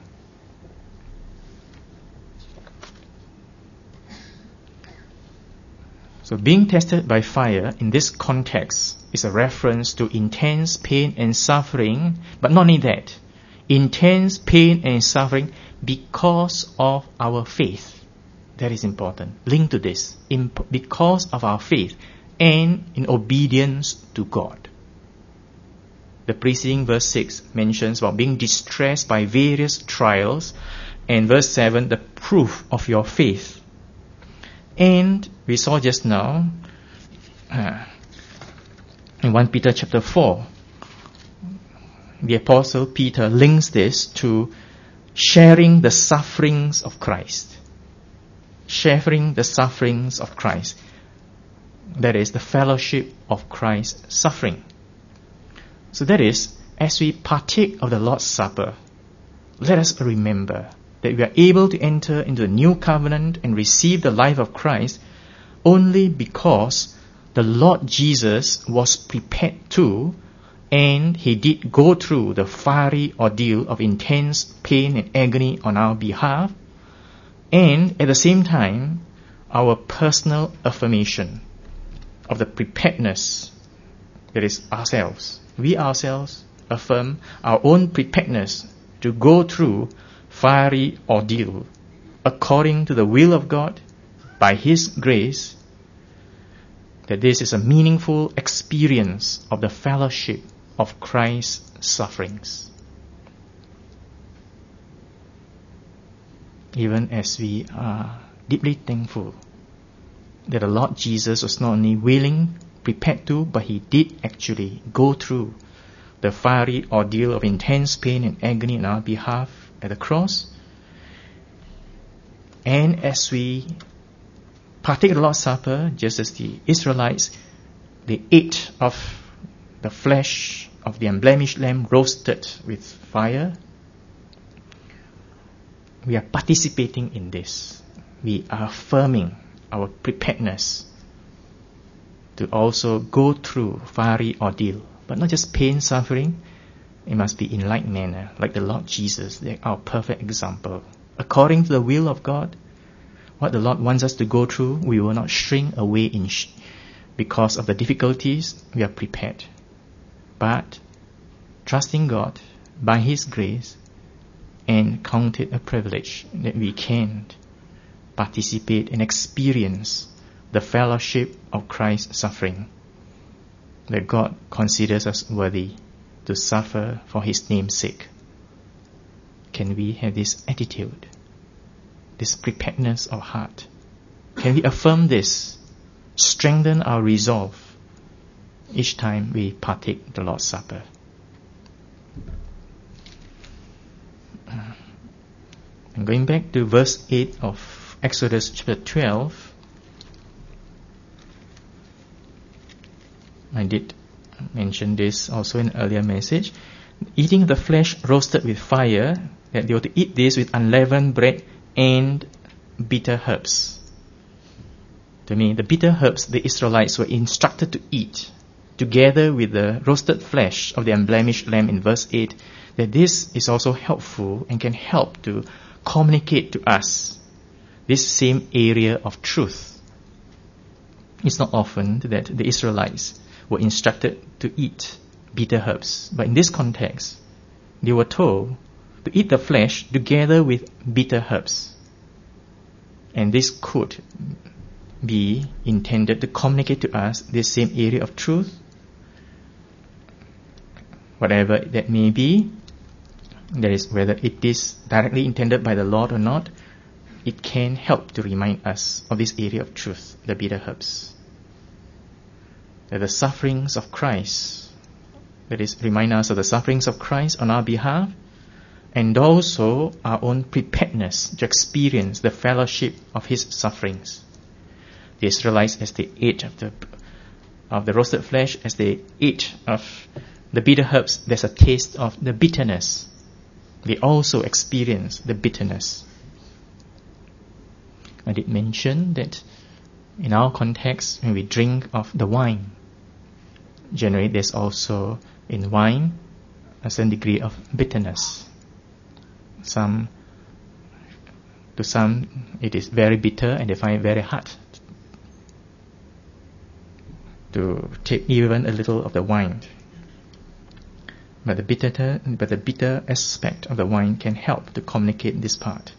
So being tested by fire in this context is a reference to intense pain and suffering, but not only that, intense pain and suffering because of our faith. That is important. Linked to this, imp- because of our faith and in obedience to God. The preceding verse six mentions about being distressed by various trials, and verse seven, the proof of your faith. And we saw just now uh, in First Peter chapter four, the Apostle Peter links this to sharing the sufferings of Christ. Sharing the sufferings of Christ. That is, the fellowship of Christ's suffering. So that is, as we partake of the Lord's Supper, let us remember that we are able to enter into the new covenant and receive the life of Christ only because the Lord Jesus was prepared to, and He did go through the fiery ordeal of intense pain and agony on our behalf, and at the same time, our personal affirmation of the preparedness, that is ourselves. We ourselves affirm our own preparedness to go through fiery ordeal according to the will of God, by His grace, that this is a meaningful experience of the fellowship of Christ's sufferings. Even as we are deeply thankful that the Lord Jesus was not only willing, prepared to, but He did actually go through the fiery ordeal of intense pain and agony on our behalf at the cross. And as we partake of the Lord's Supper, just as the Israelites, they ate of the flesh of the unblemished lamb roasted with fire, we are participating in this. We are affirming our preparedness to also go through fiery ordeal, but not just pain, suffering. It must be in like manner, like the Lord Jesus, our perfect example. According to the will of God, what the Lord wants us to go through, we will not shrink away in sh- because of the difficulties. We are prepared, but trusting God by His grace, and count it a privilege that we can participate and experience the fellowship of Christ's suffering, that God considers us worthy to suffer for His name's sake. Can we have this attitude, this preparedness of heart? Can we affirm this, strengthen our resolve each time we partake the Lord's Supper? And going back to verse eight of Exodus chapter twelve, I did mention this also in an earlier message. Eating the flesh roasted with fire, that they were to eat this with unleavened bread and bitter herbs. To me, the bitter herbs the Israelites were instructed to eat, together with the roasted flesh of the unblemished lamb in verse eight, that this is also helpful and can help to communicate to us this same area of truth. It's not often that the Israelites were instructed to eat bitter herbs, but in this context, they were told to eat the flesh together with bitter herbs. And this could be intended to communicate to us this same area of truth, whatever that may be. That is, whether it is directly intended by the Lord or not, it can help to remind us of this area of truth, the bitter herbs. That the sufferings of Christ, that is, remind us of the sufferings of Christ on our behalf, and also our own preparedness to experience the fellowship of His sufferings. The Israelites, as they ate of the, of the roasted flesh, as they ate of the bitter herbs, there's a taste of the bitterness. They also experience the bitterness. I did mention that in our context, when we drink of the wine, generally there's also in wine a certain degree of bitterness. Some, to some, it is very bitter and they find it very hard to take even a little of the wine. But the bitter, but the bitter aspect of the wine can help to communicate this part.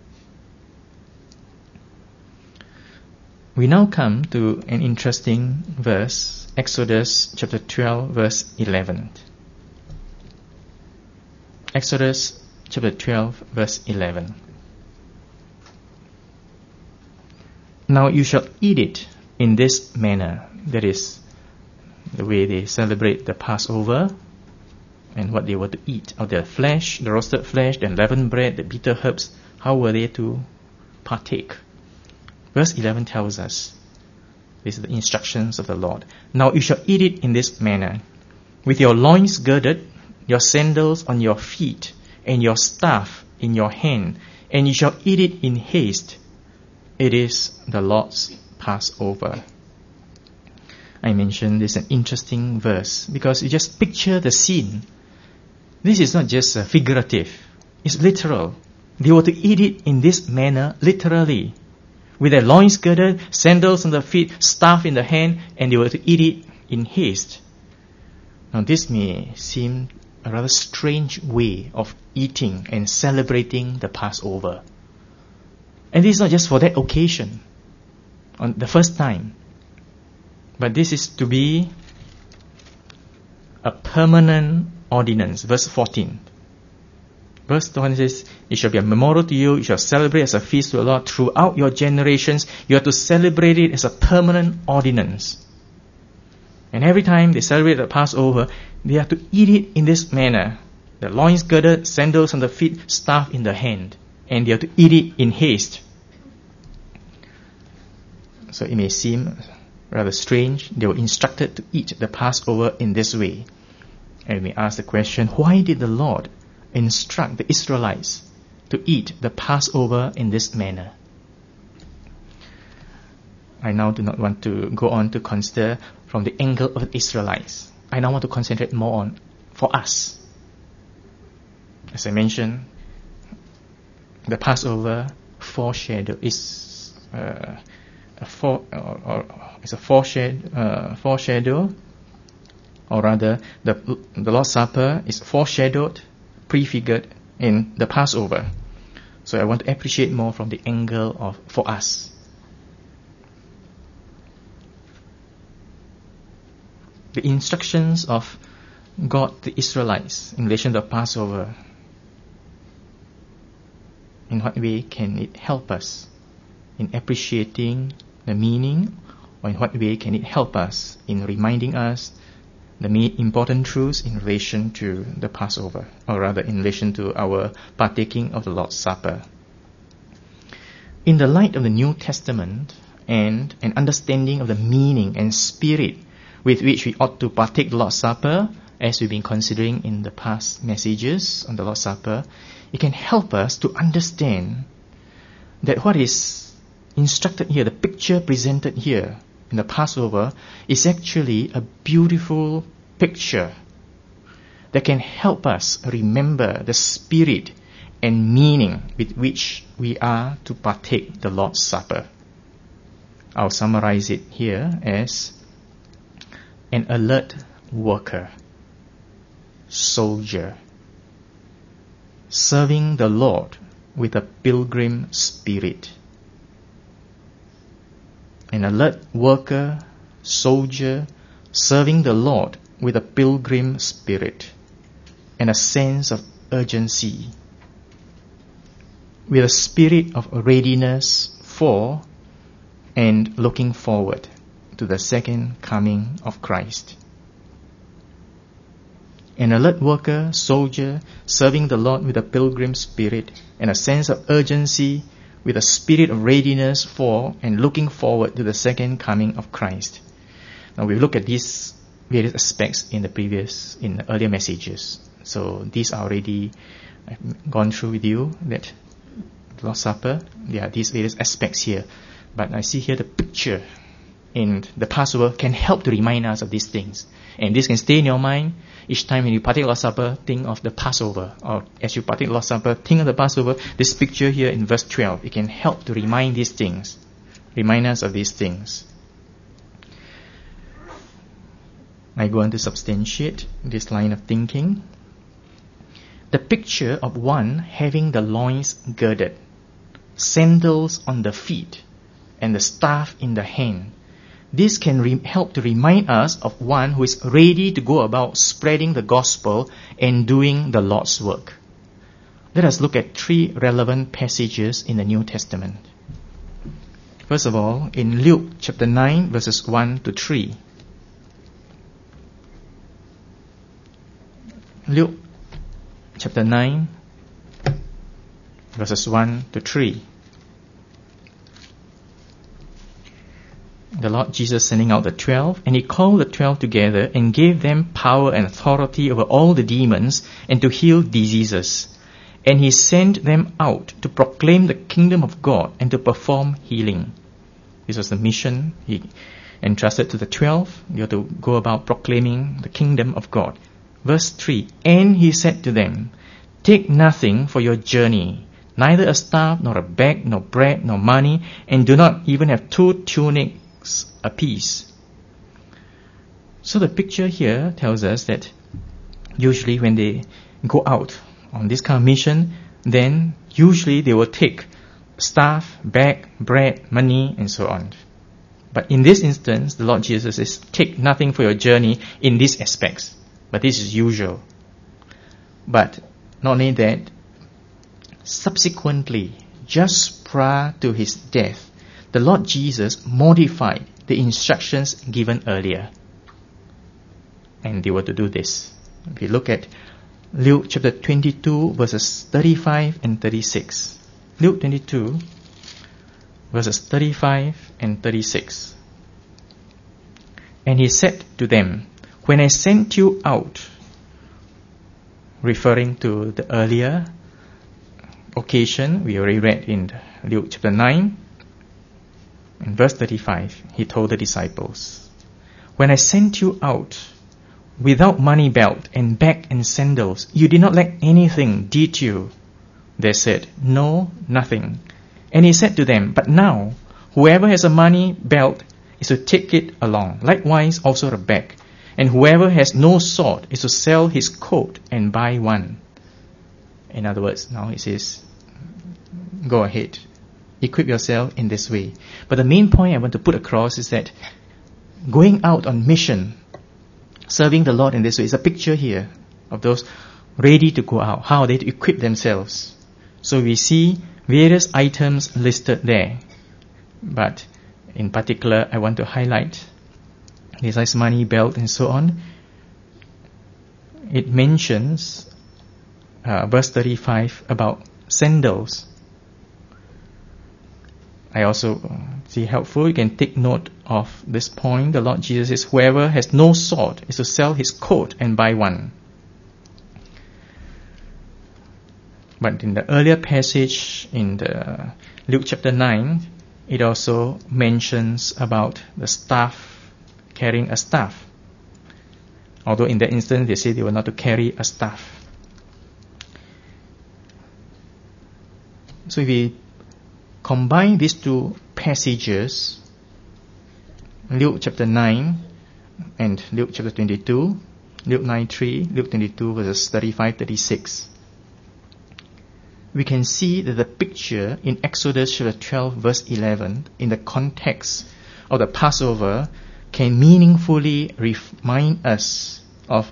We now come to an interesting verse, Exodus chapter twelve, verse eleven. Exodus chapter twelve, verse eleven. Now you shall eat it in this manner. That is the way they celebrate the Passover and what they were to eat of their flesh, the roasted flesh, the unleavened bread, the bitter herbs. How were they to partake? Verse eleven tells us, these are the instructions of the Lord. Now you shall eat it in this manner, with your loins girded, your sandals on your feet, and your staff in your hand, and you shall eat it in haste. It is the Lord's Passover. I mentioned this is an interesting verse because you just picture the scene. This is not just uh, figurative, it's literal. They were to eat it in this manner, literally, with their loins girded, sandals on the feet, staff in the hand, and they were to eat it in haste. Now this may seem a rather strange way of eating and celebrating the Passover. And this is not just for that occasion, on the first time, but this is to be a permanent ordinance. Verse fourteen. Verse fourteen says, it shall be a memorial to you, you shall celebrate as a feast to the Lord throughout your generations. You have to celebrate it as a permanent ordinance. And every time they celebrate the Passover, they have to eat it in this manner. The loins girded, sandals on the feet, staff in the hand. And they have to eat it in haste. So it may seem rather strange. They were instructed to eat the Passover in this way. And we ask the question, why did the Lord instruct the Israelites to eat the Passover in this manner? I now do not want to go on to consider from the angle of the Israelites. I now want to concentrate more on for us. As I mentioned, the Passover foreshadow is uh, a fore, or, or is a foreshadow, uh, foreshadow, or rather, the the Lord's Supper is foreshadowed, prefigured in the Passover. So I want to appreciate more from the angle of for us. The instructions of God, the Israelites, in relation to the Passover, in what way can it help us in appreciating the meaning, or in what way can it help us in reminding us the main important truths in relation to the Passover, or rather in relation to our partaking of the Lord's Supper? In the light of the New Testament and an understanding of the meaning and spirit with which we ought to partake the Lord's Supper, as we've been considering in the past messages on the Lord's Supper, it can help us to understand that what is instructed here, the picture presented here in the Passover, is actually a beautiful picture that can help us remember the spirit and meaning with which we are to partake the Lord's Supper. I'll summarize it here as an alert worker, soldier, serving the Lord with a pilgrim spirit. An alert worker, soldier, serving the Lord with a pilgrim spirit and a sense of urgency. with a spirit of readiness for and looking forward to the second coming of Christ. An alert worker, soldier, serving the Lord with a pilgrim spirit and a sense of urgency, with a spirit of readiness for and looking forward to the second coming of Christ. Now we look at these various aspects in the previous, in the earlier messages. So these are already, I've gone through with you, that Lord's Supper, there are these various aspects here. But I see here the picture in the Passover can help to remind us of these things. And this can stay in your mind. Each time when you partake Lord's Supper, think of the Passover. Or as you partake Lord's Supper, think of the Passover. This picture here in verse twelve, it can help to remind these things. Remind us of these things. I go on to substantiate this line of thinking. The picture of one having the loins girded, sandals on the feet, and the staff in the hand. This can re- help to remind us of one who is ready to go about spreading the gospel and doing the Lord's work. Let us look at three relevant passages in the New Testament. First of all, in Luke chapter nine, verses one to three. Luke chapter nine, verses one to three. The Lord Jesus sending out the twelve, and he called the twelve together and gave them power and authority over all the demons and to heal diseases. And he sent them out to proclaim the kingdom of God and to perform healing. This was the mission he entrusted to the twelve. You have to go about proclaiming the kingdom of God. Verse three, and he said to them, take nothing for your journey, neither a staff, nor a bag, nor bread, nor money, and do not even have two tunics apiece. So the picture here tells us that usually when they go out on this kind of mission, then usually they will take staff, bag, bread, money, and so on. But in this instance, the Lord Jesus says, take nothing for your journey in these aspects. But this is usual. But not only that, subsequently, just prior to his death, the Lord Jesus modified the instructions given earlier. And they were to do this. If you look at Luke chapter twenty-two, verses thirty-five and thirty-six. Luke twenty-two, verses thirty-five and thirty-six. And he said to them, when I sent you out, referring to the earlier occasion, we already read in Luke chapter nine, in verse thirty-five, he told the disciples, when I sent you out without money belt and bag and sandals, you did not lack anything, did you? They said, no, nothing. And he said to them, but now, whoever has a money belt is to take it along, likewise also a bag. And whoever has no sword is to sell his coat and buy one. In other words, now he says, go ahead. Equip yourself in this way. But the main point I want to put across is that going out on mission, serving the Lord in this way, is a picture here of those ready to go out. How are they to equip themselves? So we see various items listed there. But in particular, I want to highlight besides money, belt, and so on. It mentions, uh, verse thirty-five, about sandals. I also uh, see helpful, you can take note of this point. The Lord Jesus says, whoever has no sword is to sell his coat and buy one. But in the earlier passage in the Luke chapter nine, it also mentions about the staff, carrying a staff. Although in that instance they say they were not to carry a staff. So if we combine these two passages, Luke chapter nine and Luke chapter twenty-two, Luke nine three, Luke twenty-two verses thirty-five to thirty-six, we can see that the picture in Exodus chapter twelve verse eleven, in the context of the Passover, can meaningfully remind us of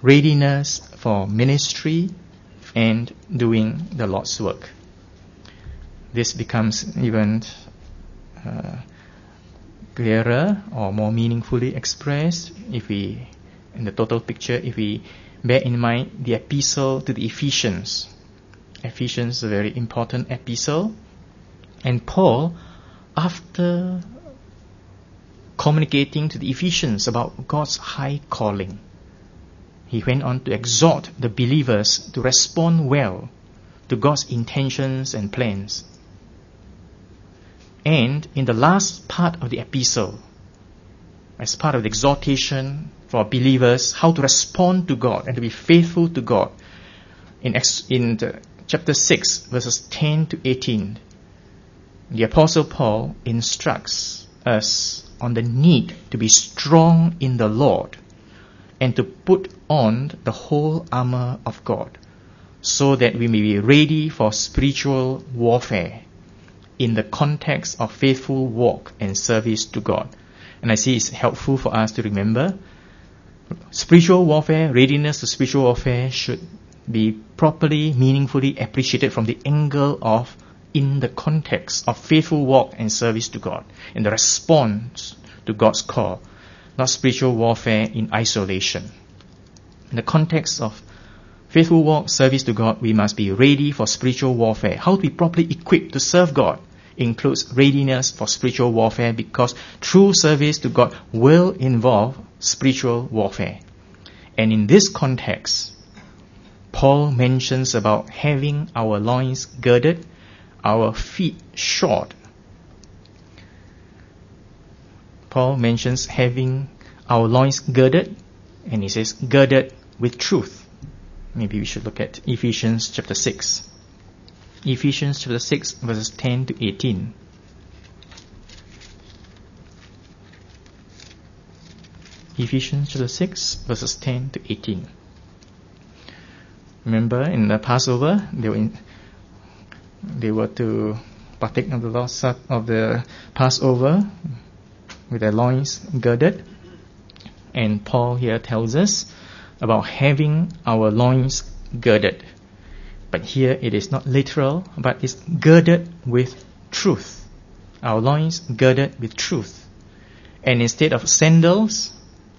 readiness for ministry and doing the Lord's work. this becomes even uh, clearer or more meaningfully expressed if we, in the total picture, if we bear in mind the epistle to the Ephesians. Ephesians is a very important epistle. And Paul, after communicating to the Ephesians about God's high calling, he went on to exhort the believers to respond well to God's intentions and plans. And in the last part of the epistle, as part of the exhortation for believers how to respond to God and to be faithful to God, in, in the chapter six, verses ten to eighteen, the Apostle Paul instructs us on the need to be strong in the Lord and to put on the whole armor of God, so that we may be ready for spiritual warfare in the context of faithful walk and service to God. And I see it's helpful for us to remember spiritual warfare, readiness to spiritual warfare should be properly, meaningfully appreciated from the angle of in the context of faithful walk and service to God, in the response to God's call, not spiritual warfare in isolation. In the context of faithful walk, service to God, we must be ready for spiritual warfare. How to be properly equipped to serve God includes readiness for spiritual warfare, because true service to God will involve spiritual warfare. And in this context, Paul mentions about having our loins girded, our feet shod. Paul mentions having our loins girded, and he says girded with truth. Maybe we should look at Ephesians chapter six. Ephesians chapter six, verses ten to eighteen. Ephesians chapter six, verses ten to eighteen. Remember, in the Passover, they were in, they were to partake of the Lord's Supper, of the Passover, with their loins girded. And Paul here tells us about having our loins girded. But here it is not literal, but it's girded with truth. Our loins girded with truth. And instead of sandals,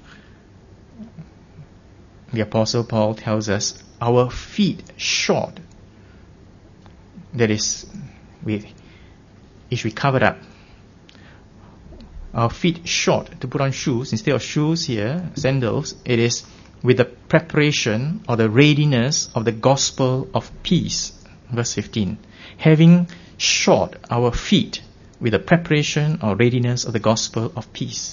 the Apostle Paul tells us our feet shod. That is, we, it should be covered up. Our feet shod, to put on shoes. Instead of shoes here, sandals, it is with the preparation or the readiness of the gospel of peace. Verse fifteen. Having shod our feet with the preparation or readiness of the gospel of peace.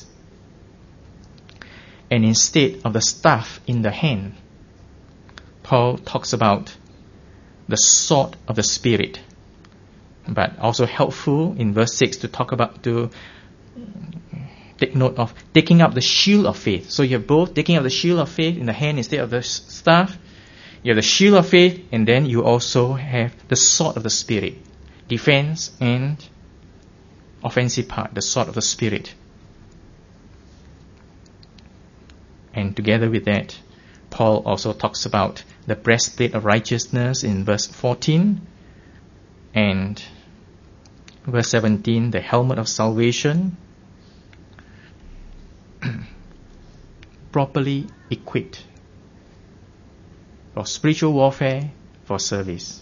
And instead of the staff in the hand, Paul talks about the sword of the Spirit. But also helpful in verse six to talk about, to take note of taking up the shield of faith. So you have both taking up the shield of faith in the hand instead of the staff. You have the shield of faith, and then you also have the sword of the Spirit. Defense and offensive part, the sword of the Spirit. And together with that, Paul also talks about the breastplate of righteousness in verse fourteen, and verse seventeen, the helmet of salvation, properly equipped for spiritual warfare, for service.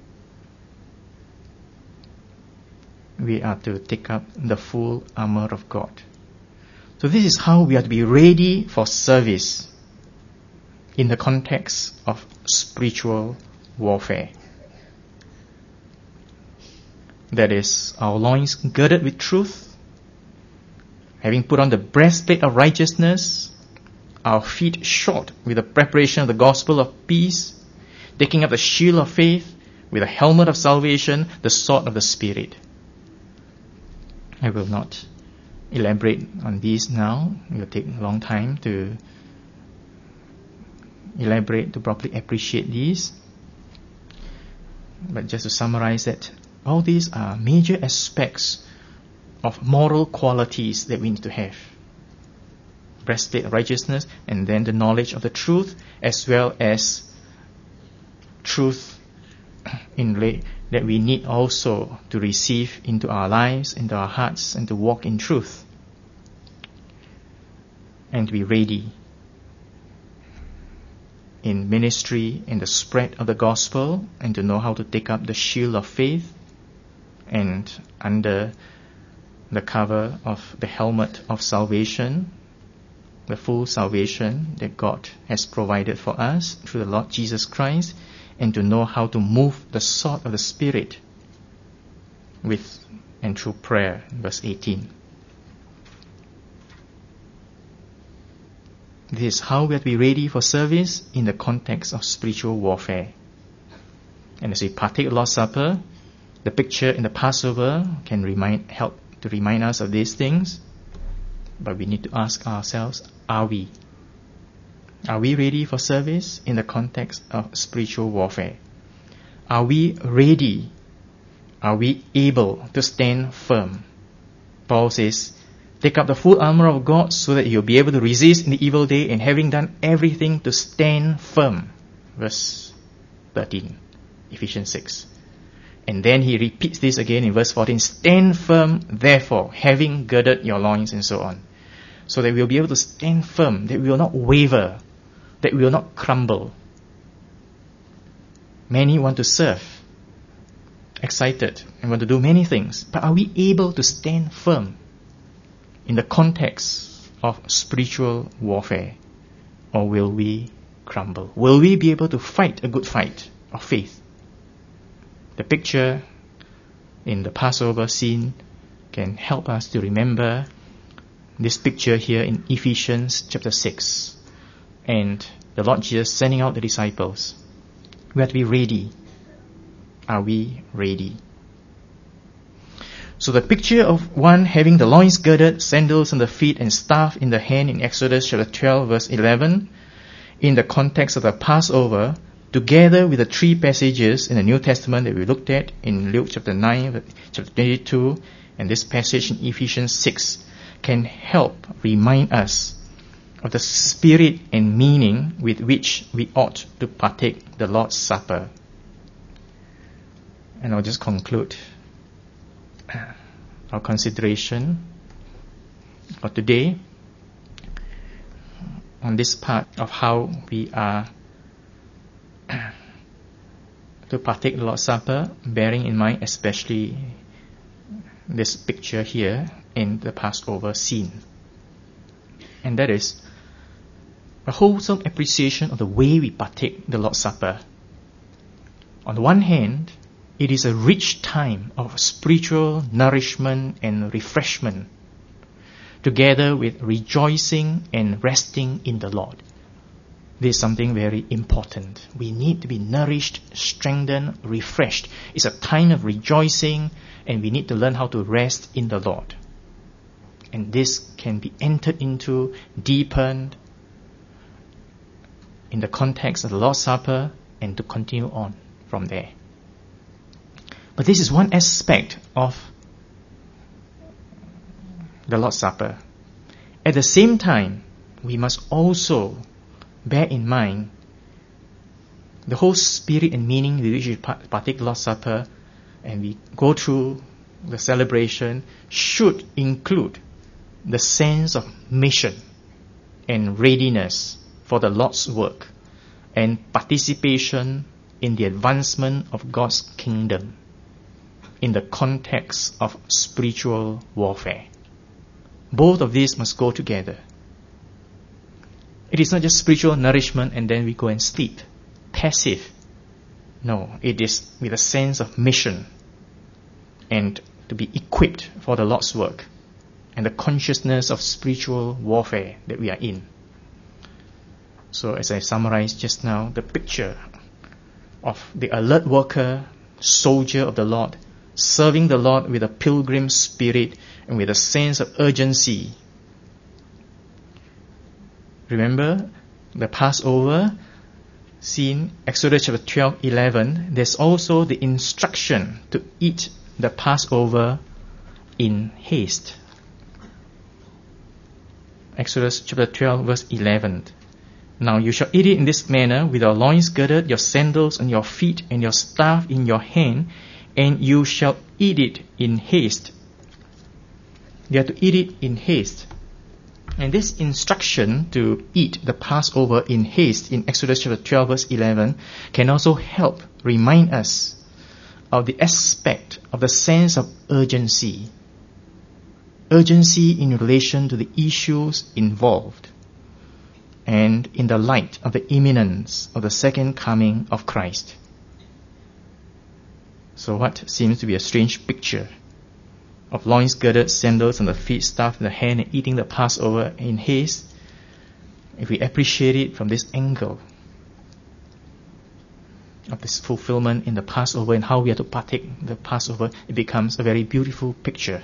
We are to take up the full armor of God. So this is how we are to be ready for service in the context of spiritual warfare. That is, our loins girded with truth, having put on the breastplate of righteousness, our feet shod with the preparation of the gospel of peace, taking up the shield of faith with the helmet of salvation, the sword of the Spirit. I will not elaborate on these now. It will take a long time to elaborate, to properly appreciate these. But just to summarize that, all these are major aspects of moral qualities that we need to have. Breastplate of righteousness, and then the knowledge of the truth, as well as truth in that we need also to receive into our lives, into our hearts, and to walk in truth, and to be ready in ministry, in the spread of the gospel, and to know how to take up the shield of faith, and under the cover of the helmet of salvation, the full salvation that God has provided for us through the Lord Jesus Christ, and to know how to move the sword of the Spirit with and through prayer, verse eighteen. This is how we have to be ready for service in the context of spiritual warfare. And as we partake of the Lord's Supper, the picture in the Passover can remind, help to remind us of these things. But we need to ask ourselves, are we? Are we ready for service in the context of spiritual warfare? Are we ready? Are we able to stand firm? Paul says, take up the full armor of God so that you'll be able to resist in the evil day, and having done everything, to stand firm. Verse thirteen, Ephesians six. And then he repeats this again in verse fourteen. Stand firm, therefore, having girded your loins, and so on. So that we'll be able to stand firm, that we will not waver, that we will not crumble. Many want to serve, excited, and want to do many things. But are we able to stand firm in the context of spiritual warfare? Or will we crumble? Will we be able to fight a good fight of faith? The picture in the Passover scene can help us to remember this picture here in Ephesians chapter six. And the Lord Jesus sending out the disciples. We have to be ready. Are we ready? So the picture of one having the loins girded, sandals on the feet, and staff in the hand in Exodus chapter twelve verse eleven, in the context of the Passover, together with the three passages in the New Testament that we looked at in Luke chapter nine, chapter twenty-two, and this passage in Ephesians six, can help remind us of the spirit and meaning with which we ought to partake the Lord's Supper. And I'll just conclude our consideration for today on this part of how we are to partake the Lord's Supper, bearing in mind especially this picture here in the Passover scene. And that is a wholesome appreciation of the way we partake the Lord's Supper. On the one hand, it is a rich time of spiritual nourishment and refreshment, together with rejoicing and resting in the Lord. This is something very important. We need to be nourished, strengthened, refreshed. It's a time of rejoicing, and we need to learn how to rest in the Lord. And this can be entered into, deepened in the context of the Lord's Supper, and to continue on from there. But this is one aspect of the Lord's Supper. At the same time, we must also bear in mind the whole spirit and meaning with which we partake the Lord's Supper and we go through the celebration should include the sense of mission and readiness for the Lord's work and participation in the advancement of God's kingdom in the context of spiritual warfare. Both of these must go together. It is not just spiritual nourishment and then we go and sleep. Passive. No, it is with a sense of mission and to be equipped for the Lord's work and the consciousness of spiritual warfare that we are in. So as I summarized just now, the picture of the alert worker, soldier of the Lord, serving the Lord with a pilgrim spirit and with a sense of urgency. Remember the Passover scene, Exodus chapter twelve, eleven. There's also the instruction to eat the Passover in haste. Exodus chapter twelve, verse eleven. Now you shall eat it in this manner, with your loins girded, your sandals on your feet, and your staff in your hand, and you shall eat it in haste. You have to eat it in haste. And this instruction to eat the Passover in haste in Exodus chapter twelve verse eleven can also help remind us of the aspect of the sense of urgency. Urgency in relation to the issues involved, and in the light of the imminence of the second coming of Christ. So what seems to be a strange picture of loins girded, sandals on the feet, staff in the hand, and eating the Passover in haste, if we appreciate it from this angle of this fulfillment in the Passover and how we are to partake the Passover, it becomes a very beautiful picture.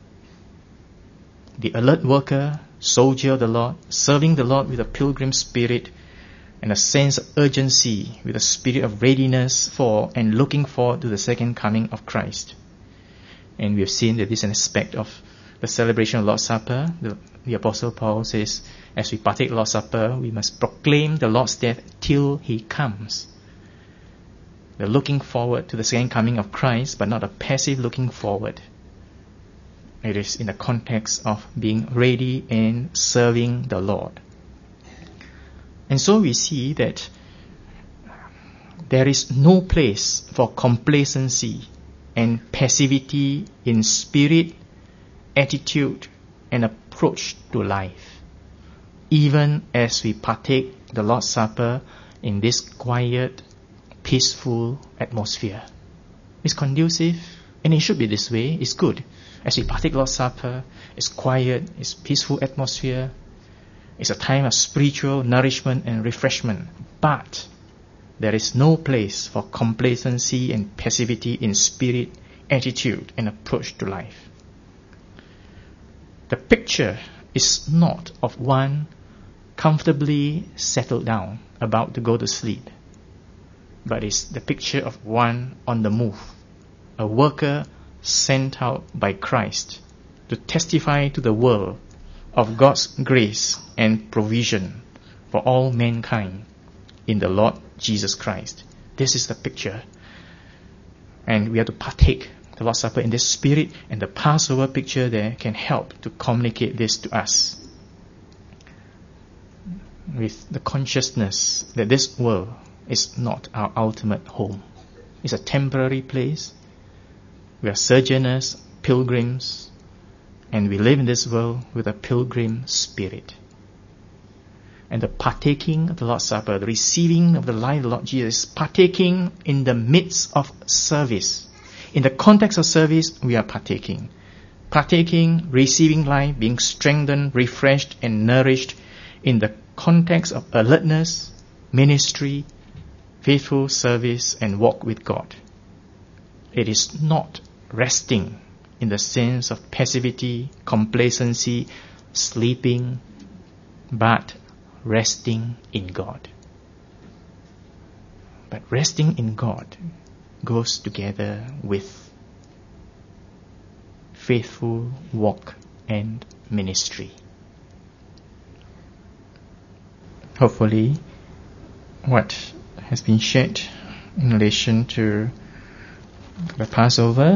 The alert worker, soldier of the Lord, serving the Lord with a pilgrim spirit and a sense of urgency, with a spirit of readiness for and looking forward to the second coming of Christ. And we have seen that this is an aspect of the celebration of Lord's Supper. The, the Apostle Paul says, as we partake Lord's Supper, we must proclaim the Lord's death till He comes. We're looking forward to the second coming of Christ, but not a passive looking forward. It is in the context of being ready and serving the Lord. And so we see that there is no place for complacency and passivity in spirit, attitude, and approach to life, even as we partake the Lord's Supper in this quiet, peaceful atmosphere. It's conducive, and it should be this way. It's good. As we partake Lord's Supper, it's quiet, it's peaceful atmosphere. It's a time of spiritual nourishment and refreshment. But there is no place for complacency and passivity in spirit, attitude, and approach to life. The picture is not of one comfortably settled down, about to go to sleep, but it's the picture of one on the move, a worker sent out by Christ to testify to the world of God's grace and provision for all mankind in the Lord Jesus Christ. This is the picture. And we have to partake the Lord's Supper in this spirit, and the Passover picture there can help to communicate this to us with the consciousness that this world is not our ultimate home. It's a temporary place. We are sojourners, pilgrims, and we live in this world with a pilgrim spirit. And the partaking of the Lord's Supper, the receiving of the life of the Lord Jesus, partaking in the midst of service. In the context of service, we are partaking. Partaking, receiving life, being strengthened, refreshed, and nourished in the context of alertness, ministry, faithful service, and walk with God. It is not resting in the sense of passivity, complacency, sleeping, but resting in God. But resting in God goes together with faithful walk and ministry. Hopefully, what has been shared in relation to the Passover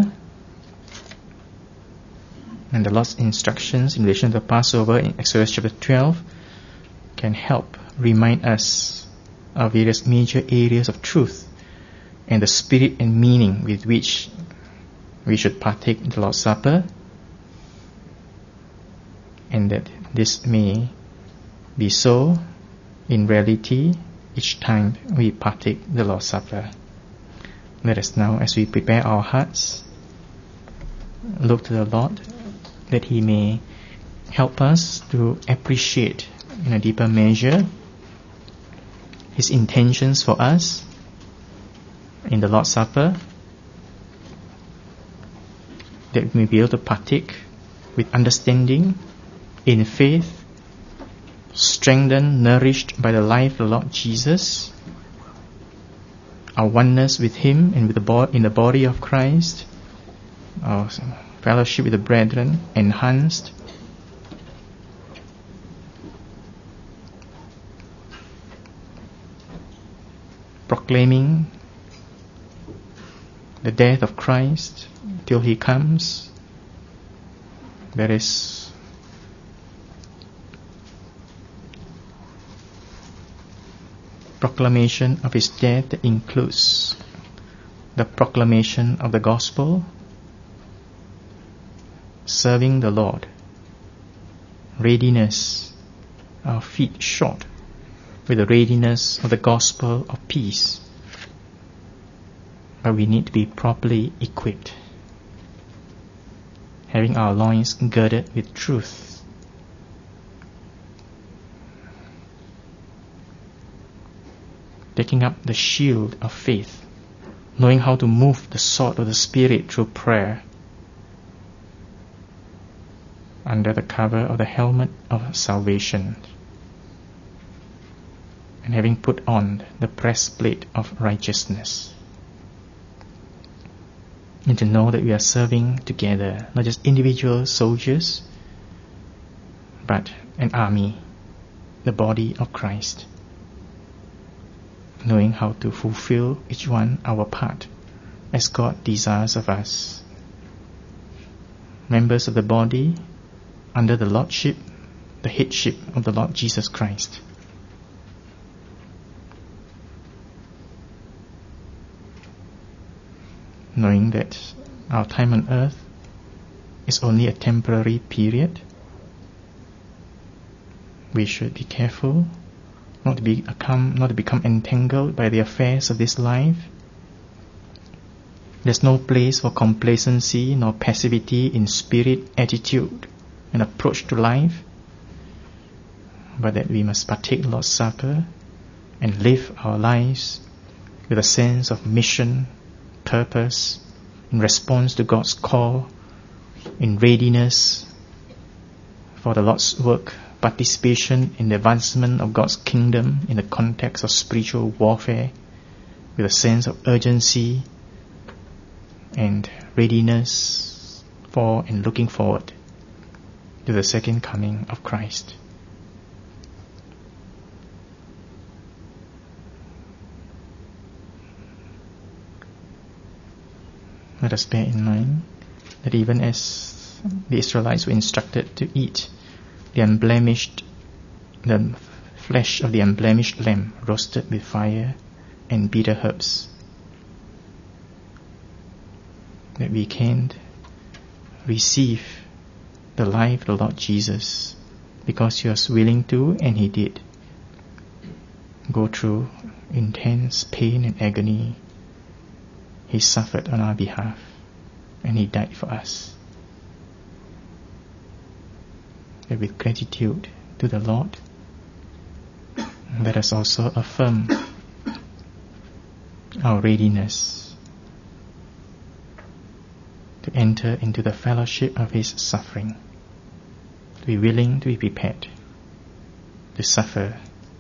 and the Lord's instructions in relation to the Passover in Exodus chapter twelve can help remind us of various major areas of truth and the spirit and meaning with which we should partake in the Lord's Supper, and that this may be so in reality each time we partake the Lord's Supper. Let us now, as we prepare our hearts, look to the Lord that He may help us to appreciate in a deeper measure His intentions for us in the Lord's Supper, that we may be able to partake with understanding, in faith, strengthened, nourished by the life of the Lord Jesus, our oneness with Him and with the bo- in the body of Christ, our fellowship with the brethren enhanced, proclaiming the death of Christ till He comes. There is proclamation of His death that includes the proclamation of the gospel, serving the Lord, readiness, our feet shod with the readiness of the gospel of peace. But we need to be properly equipped, having our loins girded with truth, taking up the shield of faith, knowing how to move the sword of the Spirit through prayer, under the cover of the helmet of salvation, and having put on the breastplate of righteousness. And to know that we are serving together, not just individual soldiers, but an army, the body of Christ. Knowing how to fulfill each one our part as God desires of us. Members of the body under the lordship, the headship of the Lord Jesus Christ. Knowing that our time on earth is only a temporary period, we should be careful not to become, not to become entangled by the affairs of this life. There's no place for complacency nor passivity in spirit, attitude, and approach to life, but that we must partake the Lord's Supper and live our lives with a sense of mission, purpose, in response to God's call, in readiness for the Lord's work, participation in the advancement of God's kingdom in the context of spiritual warfare, with a sense of urgency and readiness for and looking forward to the second coming of Christ. Let us bear in mind that even as the Israelites were instructed to eat the unblemished, the flesh of the unblemished lamb roasted with fire and bitter herbs, that we can receive the life of the Lord Jesus because He was willing to, and He did go through intense pain and agony. He suffered on our behalf and He died for us. That with gratitude to the Lord, let us also affirm our readiness to enter into the fellowship of His suffering, to be willing to be prepared to suffer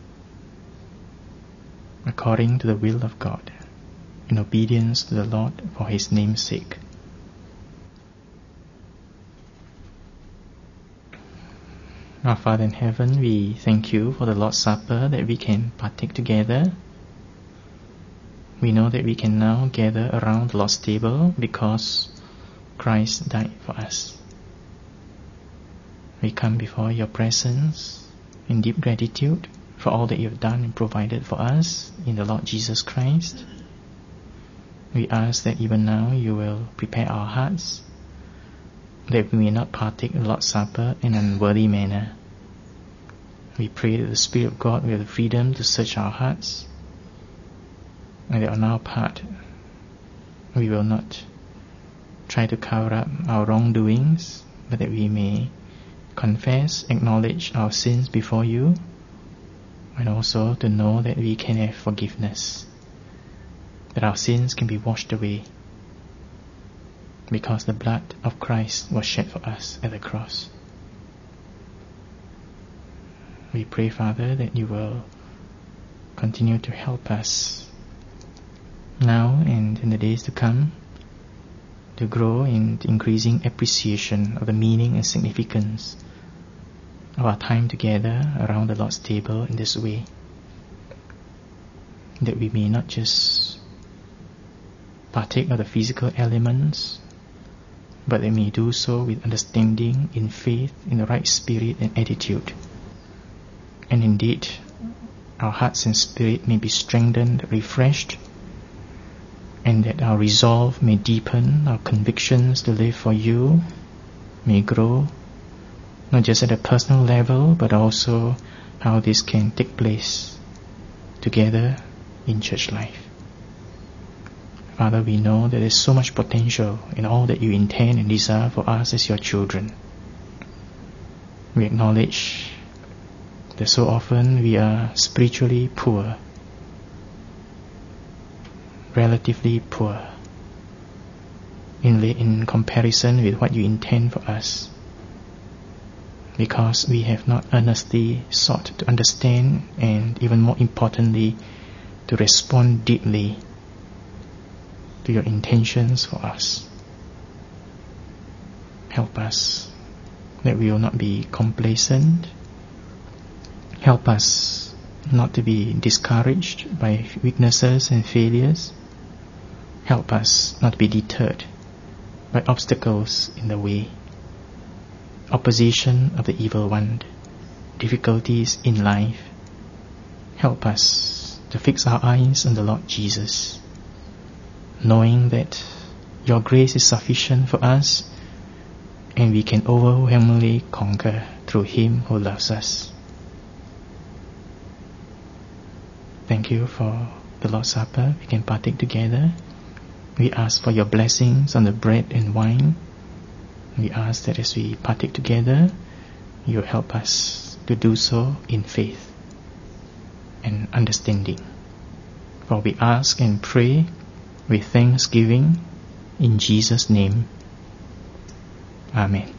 according to the will of God, in obedience to the Lord for His name's sake. Our Father in heaven, we thank You for the Lord's Supper that we can partake together. We know that we can now gather around the Lord's table because Christ died for us. We come before Your presence in deep gratitude for all that You have done and provided for us in the Lord Jesus Christ. We ask that even now You will prepare our hearts, that we may not partake of the Lord's Supper in an unworthy manner. We pray that the Spirit of God will have the freedom to search our hearts, and that on our part we will not try to cover up our wrongdoings, but that we may confess, acknowledge our sins before You, and also to know that we can have forgiveness, that our sins can be washed away because the blood of Christ was shed for us at the cross. We pray, Father, that You will continue to help us now and in the days to come to grow in increasing appreciation of the meaning and significance of our time together around the Lord's table in this way, that we may not just partake of the physical elements, but they may do so with understanding, in faith, in the right spirit and attitude. And indeed, our hearts and spirit may be strengthened, refreshed, and that our resolve may deepen, our convictions to live for you may grow, not just at a personal level, but also how this can take place together in church life. Father, we know there is so much potential in all that you intend and desire for us as your children. We acknowledge that so often we are spiritually poor, relatively poor, in, in comparison with what you intend for us, because we have not earnestly sought to understand and, even more importantly, to respond deeply to your intentions for us. Help us that we will not be complacent. Help us not to be discouraged by weaknesses and failures. Help us not to be deterred by obstacles in the way, opposition of the evil one, difficulties in life. Help us to fix our eyes on the Lord Jesus, knowing that your grace is sufficient for us and we can overwhelmingly conquer through Him who loves us. Thank you for the Lord's Supper. We can partake together. We ask for your blessings on the bread and wine. We ask that as we partake together, you help us to do so in faith and understanding. For we ask and pray with thanksgiving in Jesus' name. Amen.